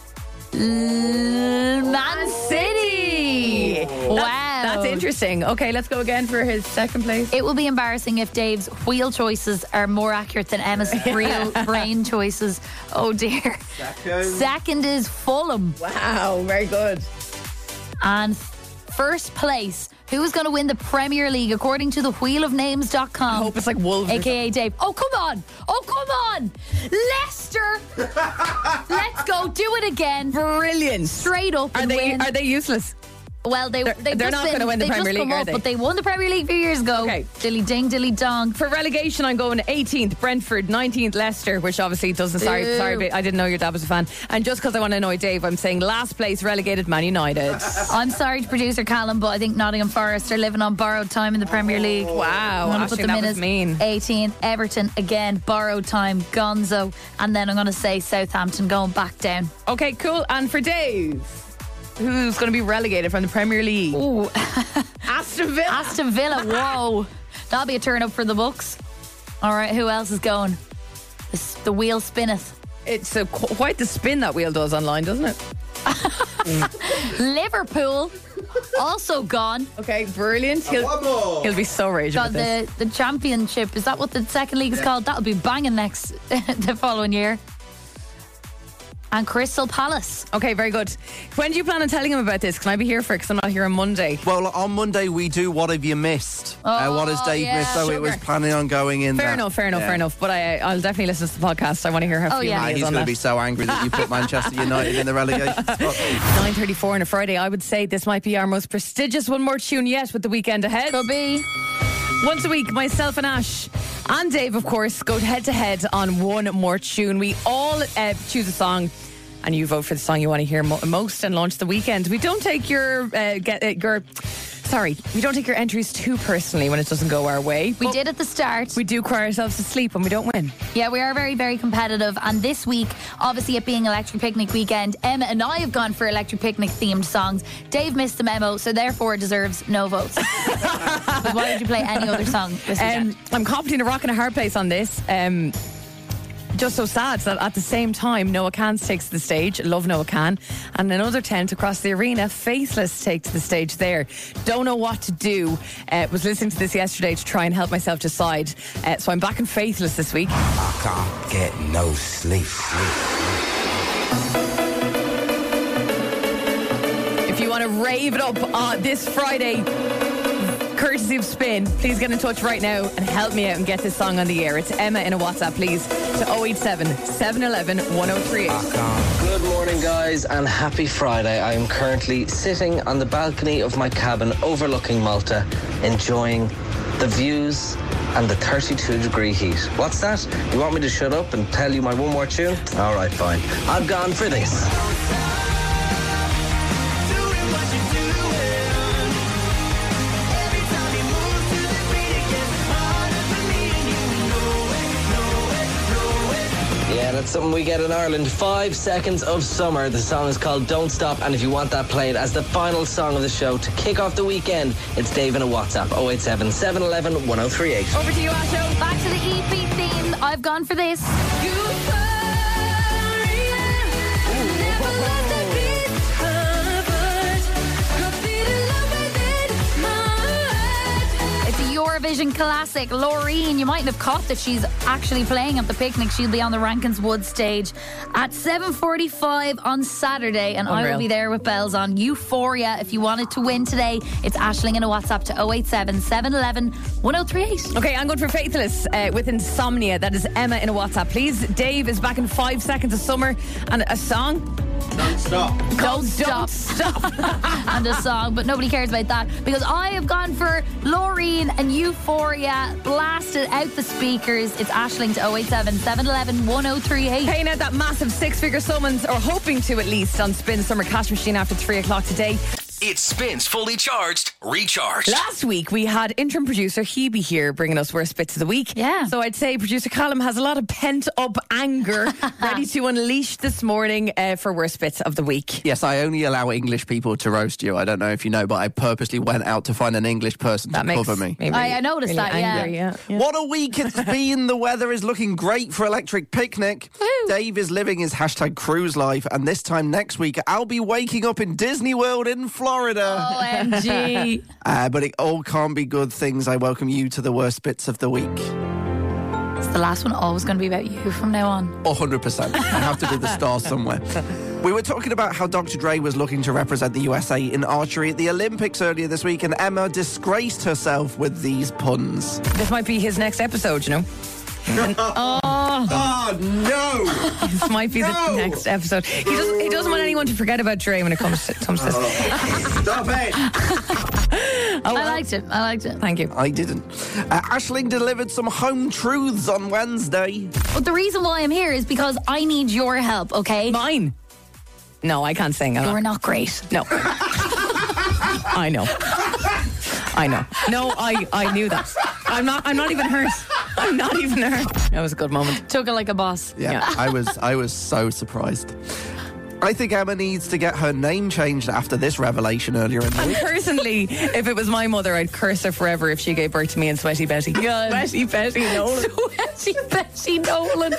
Man City. Wow. That's interesting. Okay, let's go again for his second place. It will be embarrassing if Dave's wheel choices are more accurate than Emma's real brain choices. Oh dear. Second. Second is Fulham. Wow, very good. And first place, who's going to win the Premier League according to the wheel of names dot com? I hope it's like Wolves. or A K A Dave. Oh, come on. Oh, come on. Leicester. Let's go. Do it again. Brilliant. Straight up. Are and they win. are they useless? Well, they, They're- they've they're just not been- gonna win the they've Premier just League, come are up, they? But they won the Premier League a few years ago. Okay. Dilly ding, dilly dong. For relegation, I'm going eighteenth Brentford, nineteenth Leicester, which obviously doesn't. Sorry, Ooh. sorry, but I didn't know your dad was a fan. And just because I want to annoy Dave, I'm saying last place relegated Man United. I'm sorry to producer Callum, but I think Nottingham Forest are living on borrowed time in the Premier League. Wow, I'm going to Aisling, put them that in was as mean. eighteenth. Everton, again, borrowed time. Gonzo. And then I'm going to say Southampton going back down. Okay, cool. And for Dave, who's going to be relegated from the Premier League? Ooh. Aston Villa. Aston Villa, whoa. That'll be a turn up for the books. All right, who else is going? The, s- the wheel spinneth. It's a, qu- quite the spin that wheel does online, doesn't it? Liverpool, also gone. Okay, brilliant. He'll, One more. he'll be so raging Got with this. the, the championship. Is that what the second league is called? That'll be banging next the following year. And Crystal Palace. Okay, very good. When do you plan on telling him about this? Can I be here for it? Because I'm not here on Monday. Well, on Monday we do What Have You Missed? uh, what has Oh, Dave yeah. missed? So it was Sugar. planning on going in. Fair that. enough, fair enough, Yeah. fair enough. But I, I'll definitely listen to the podcast. I want to hear how Oh, feeling yeah. Ah, he is he's on going to that. be so angry that you put Manchester United in the relegation spot. nine thirty-four on a Friday. I would say this might be our most prestigious one more tune yet with the weekend ahead. Could be. Once a week, myself and Ash and Dave, of course, go head to head on one more tune. We all uh, choose a song, and you vote for the song you want to hear mo- most and launch the weekend. We don't take your uh, get uh, your. Sorry, we don't take your entries too personally when it doesn't go our way. We But did at the start. We do cry ourselves to sleep when we don't win. Yeah, we are very, very competitive. And this week, obviously it being Electric Picnic weekend, Emma and I have gone for Electric Picnic themed songs. Dave missed the memo, so therefore deserves no votes. But why did you play any other song this weekend? Um, I'm copying a rock and a hard place on this. Um, just so sad that at the same time, Noah Kahn takes the stage. Love Noah Kahn. And another tent across the arena, Faithless takes the stage there. Don't know what to do. Uh, was listening to this yesterday to try and help myself decide. Uh, so I'm back in Faithless this week. I can't get no sleep. If you want to rave it up uh, this Friday, courtesy of Spin, please get in touch right now and help me out and get this song on the air. It's Emma in a WhatsApp, please, to oh eight seven, seven one one, one oh three eight. Good morning, guys, and happy Friday. I am currently sitting on the balcony of my cabin overlooking Malta, enjoying the views and the thirty-two degree heat. What's that? You want me to shut up and tell you my one more tune? All right, fine. I've gone for this. Yeah, that's something we get in Ireland. Five seconds of summer. The song is called Don't Stop, and if you want that played as the final song of the show to kick off the weekend, it's Dave in a WhatsApp. oh eight seven, seven one one, one oh three eight. Over to you, Asho. Back to the E P theme. I've gone for this. Eurovision classic. Laureen, you mightn't have caught that she's actually playing at the picnic. She'll be on the Rankins Wood stage at seven forty-five on Saturday, and Unreal. I will be there with bells on. Euphoria. If you wanted to win today, it's Aisling in a WhatsApp to oh eight seven, seven one one, one oh three eight. Okay, I'm going for Faithless uh, with Insomnia. That is Emma in a WhatsApp, please. Dave is back in Five Seconds of Summer, and a song. Don't stop. Don't, Don't stop. stop. And a song, but nobody cares about that because I have gone for Laureen and Euphoria blasted out the speakers. It's Aisling to oh eight seven, seven one one, one oh three eight. Paying out that massive six-figure summons, or hoping to at least, on Spin Summer Cash Machine after three o'clock today. It spins fully charged, recharged. Last week we had interim producer Hebe here bringing us Worst Bits of the Week. Yeah. So I'd say producer Callum has a lot of pent-up anger ready to unleash this morning uh, for Worst Bits of the Week. Yes, I only allow English people to roast you. I don't know if you know, but I purposely went out to find an English person That to makes cover me. me I, I noticed really that, yeah. angry, yeah. yeah. What a week it's been. The weather is looking great for Electric Picnic. Woo. Dave is living his hashtag cruise life, and this time next week I'll be waking up in Disney World in Florida. O M G. Uh, but it all can't be good things. I welcome you to the Worst Bits of the Week. Is the last one always going to be about you from now on? one hundred percent. I have to be the star somewhere. We were talking about how Doctor Dre was looking to represent the U S A in archery at the Olympics earlier this week, and Emma disgraced herself with these puns. This might be his next episode, you know. oh. oh no! This might be no. the next episode. He doesn't. He doesn't want anyone to forget about Dre when it comes to, comes to this. Oh. Stop it! oh, well. I liked it. I liked it. Thank you. I didn't. Uh, Aisling delivered some home truths on Wednesday. But the reason why I'm here is because I need your help. Okay? Mine. No, I can't sing. I'm You're not. not great. No. I know. I know. No, I, I knew that. I'm not. I'm not even hurt. I'm not even hurt. That was a good moment. Took it like a boss. Yeah, Yeah. I was. I was so surprised. I think Emma needs to get her name changed after this revelation earlier in the And week. personally, if it was my mother, I'd curse her forever if she gave birth to me and Sweaty Betty. God. Sweaty Betty Nolan. Sweaty Betty Nolan.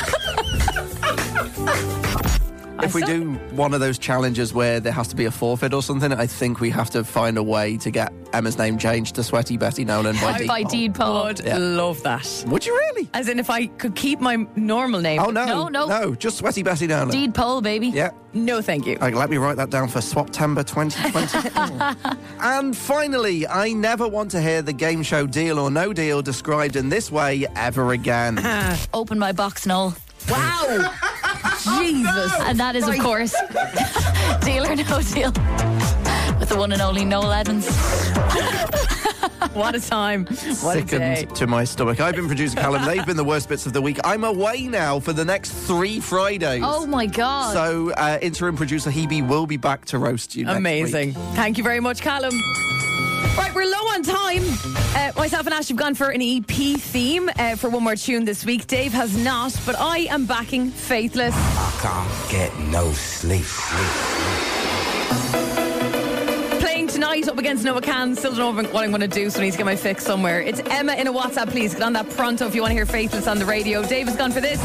If we do one of those challenges where there has to be a forfeit or something, I think we have to find a way to get Emma's name changed to Sweaty Betty Nolan by default. By Deed Poll. Would Yeah. love that. Would you really? As in, if I could keep my normal name. Oh, no. No, no. No, just Sweaty Betty Nolan. Deed Poll, baby. Yeah. No, thank you. Right, let me write that down for Swaptember twenty twenty-four. And finally, I never want to hear the game show Deal or No Deal described in this way ever again. Open my box, Noel. Wow. Jesus. And that is, of course, Deal or No Deal with the one and only Noel Edmonds. What a time. What a day. Sickened to my stomach. I've been producer Callum. They've been the worst bits of the week. I'm away now for the next three Fridays. Oh, my God. So uh, interim producer Hebe will be back to roast you next Amazing. week. Thank you very much, Callum. Right, we're low on time. Uh, myself and Ash have gone for an E P theme uh, for one more tune this week. Dave has not, but I am backing Faithless. I can't get no sleep. sleep, sleep. Playing tonight tonight up against Noah Can. Still don't know what I'm going to do, so I need to get my fix somewhere. It's Emma in a WhatsApp, please. Get on that pronto if you want to hear Faithless on the radio. Dave has gone for this.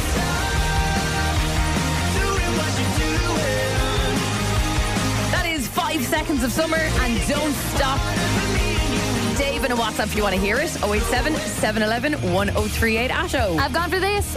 That is Five Seconds of Summer and Don't Stop. Dave in a WhatsApp if you want to hear it. oh eight seven, seven one one, one oh three eight. Asho. I've gone for this.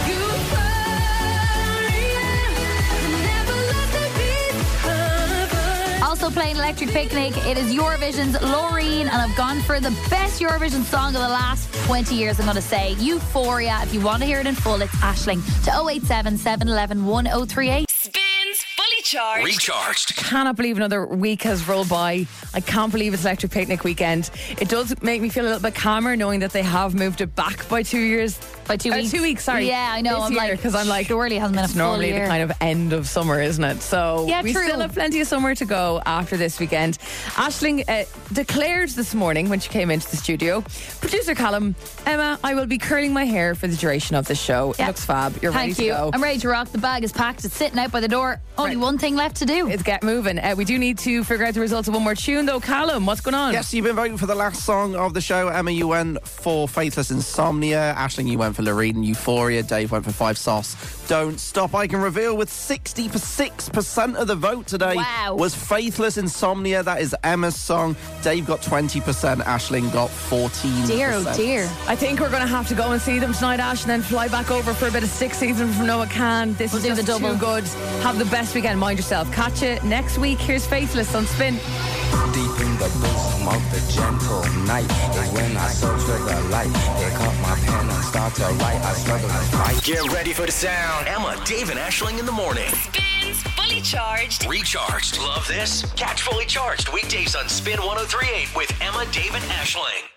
Also playing Electric Picnic, it is Eurovision's Loreen, and I've gone for the best Eurovision song of the last twenty years, I'm going to say. Euphoria. If you want to hear it in full, it's Aisling to oh eight seven, seven one one, one oh three eight. Spins Fully Charged. Recharged. Cannot believe another week has rolled by. I can't believe it's Electric Picnic weekend. It does make me feel a little bit calmer knowing that they have moved it back by two years. By two Uh, weeks. two weeks, sorry. Yeah, I know. This I'm year, like, 'cause I'm like, surely it hasn't been a It's full normally year. the kind of end of summer, isn't it? So Yeah, we true. still have plenty of summer to go after this weekend. Aisling uh, declared this morning when she came into the studio, producer Callum, Emma, I will be curling my hair for the duration of the show. Yeah. It looks fab. You're Thank ready you. to go. I'm ready to rock. The bag is packed. It's sitting out by the door. Only Right. one thing left to do. It's get moving. Uh, we do need to figure out the results of one more tune, though. Callum, what's going on? Yes, you've been voting for the last song of the show. Emma, you went for Faithless Insomnia. Aisling, you went for Loreen and Euphoria. Dave went for Five Sauce. Don't Stop. I can reveal with sixty-six percent of the vote today Wow. was Faithless Insomnia. That is Emma's song. Dave got twenty percent. Aisling got fourteen percent. Dear, oh dear. I think we're going to have to go and see them tonight, Ash, and then fly back over for a bit of sixth season from Noah Can. This We'll is do just the double. too good. Have the best weekend. Mind yourself. Catch you next week. Here's Faithless on Spin. Deep in the bosom of the gentle night is when I search for the light. Pick up my pen and start to write. I struggle to fight. Get ready for the sound. Emma, Dave, and Aisling in the morning. Spins Fully Charged. Recharged. Love this? Catch Fully Charged weekdays on Spin one oh three point eight with Emma, Dave, and Aisling.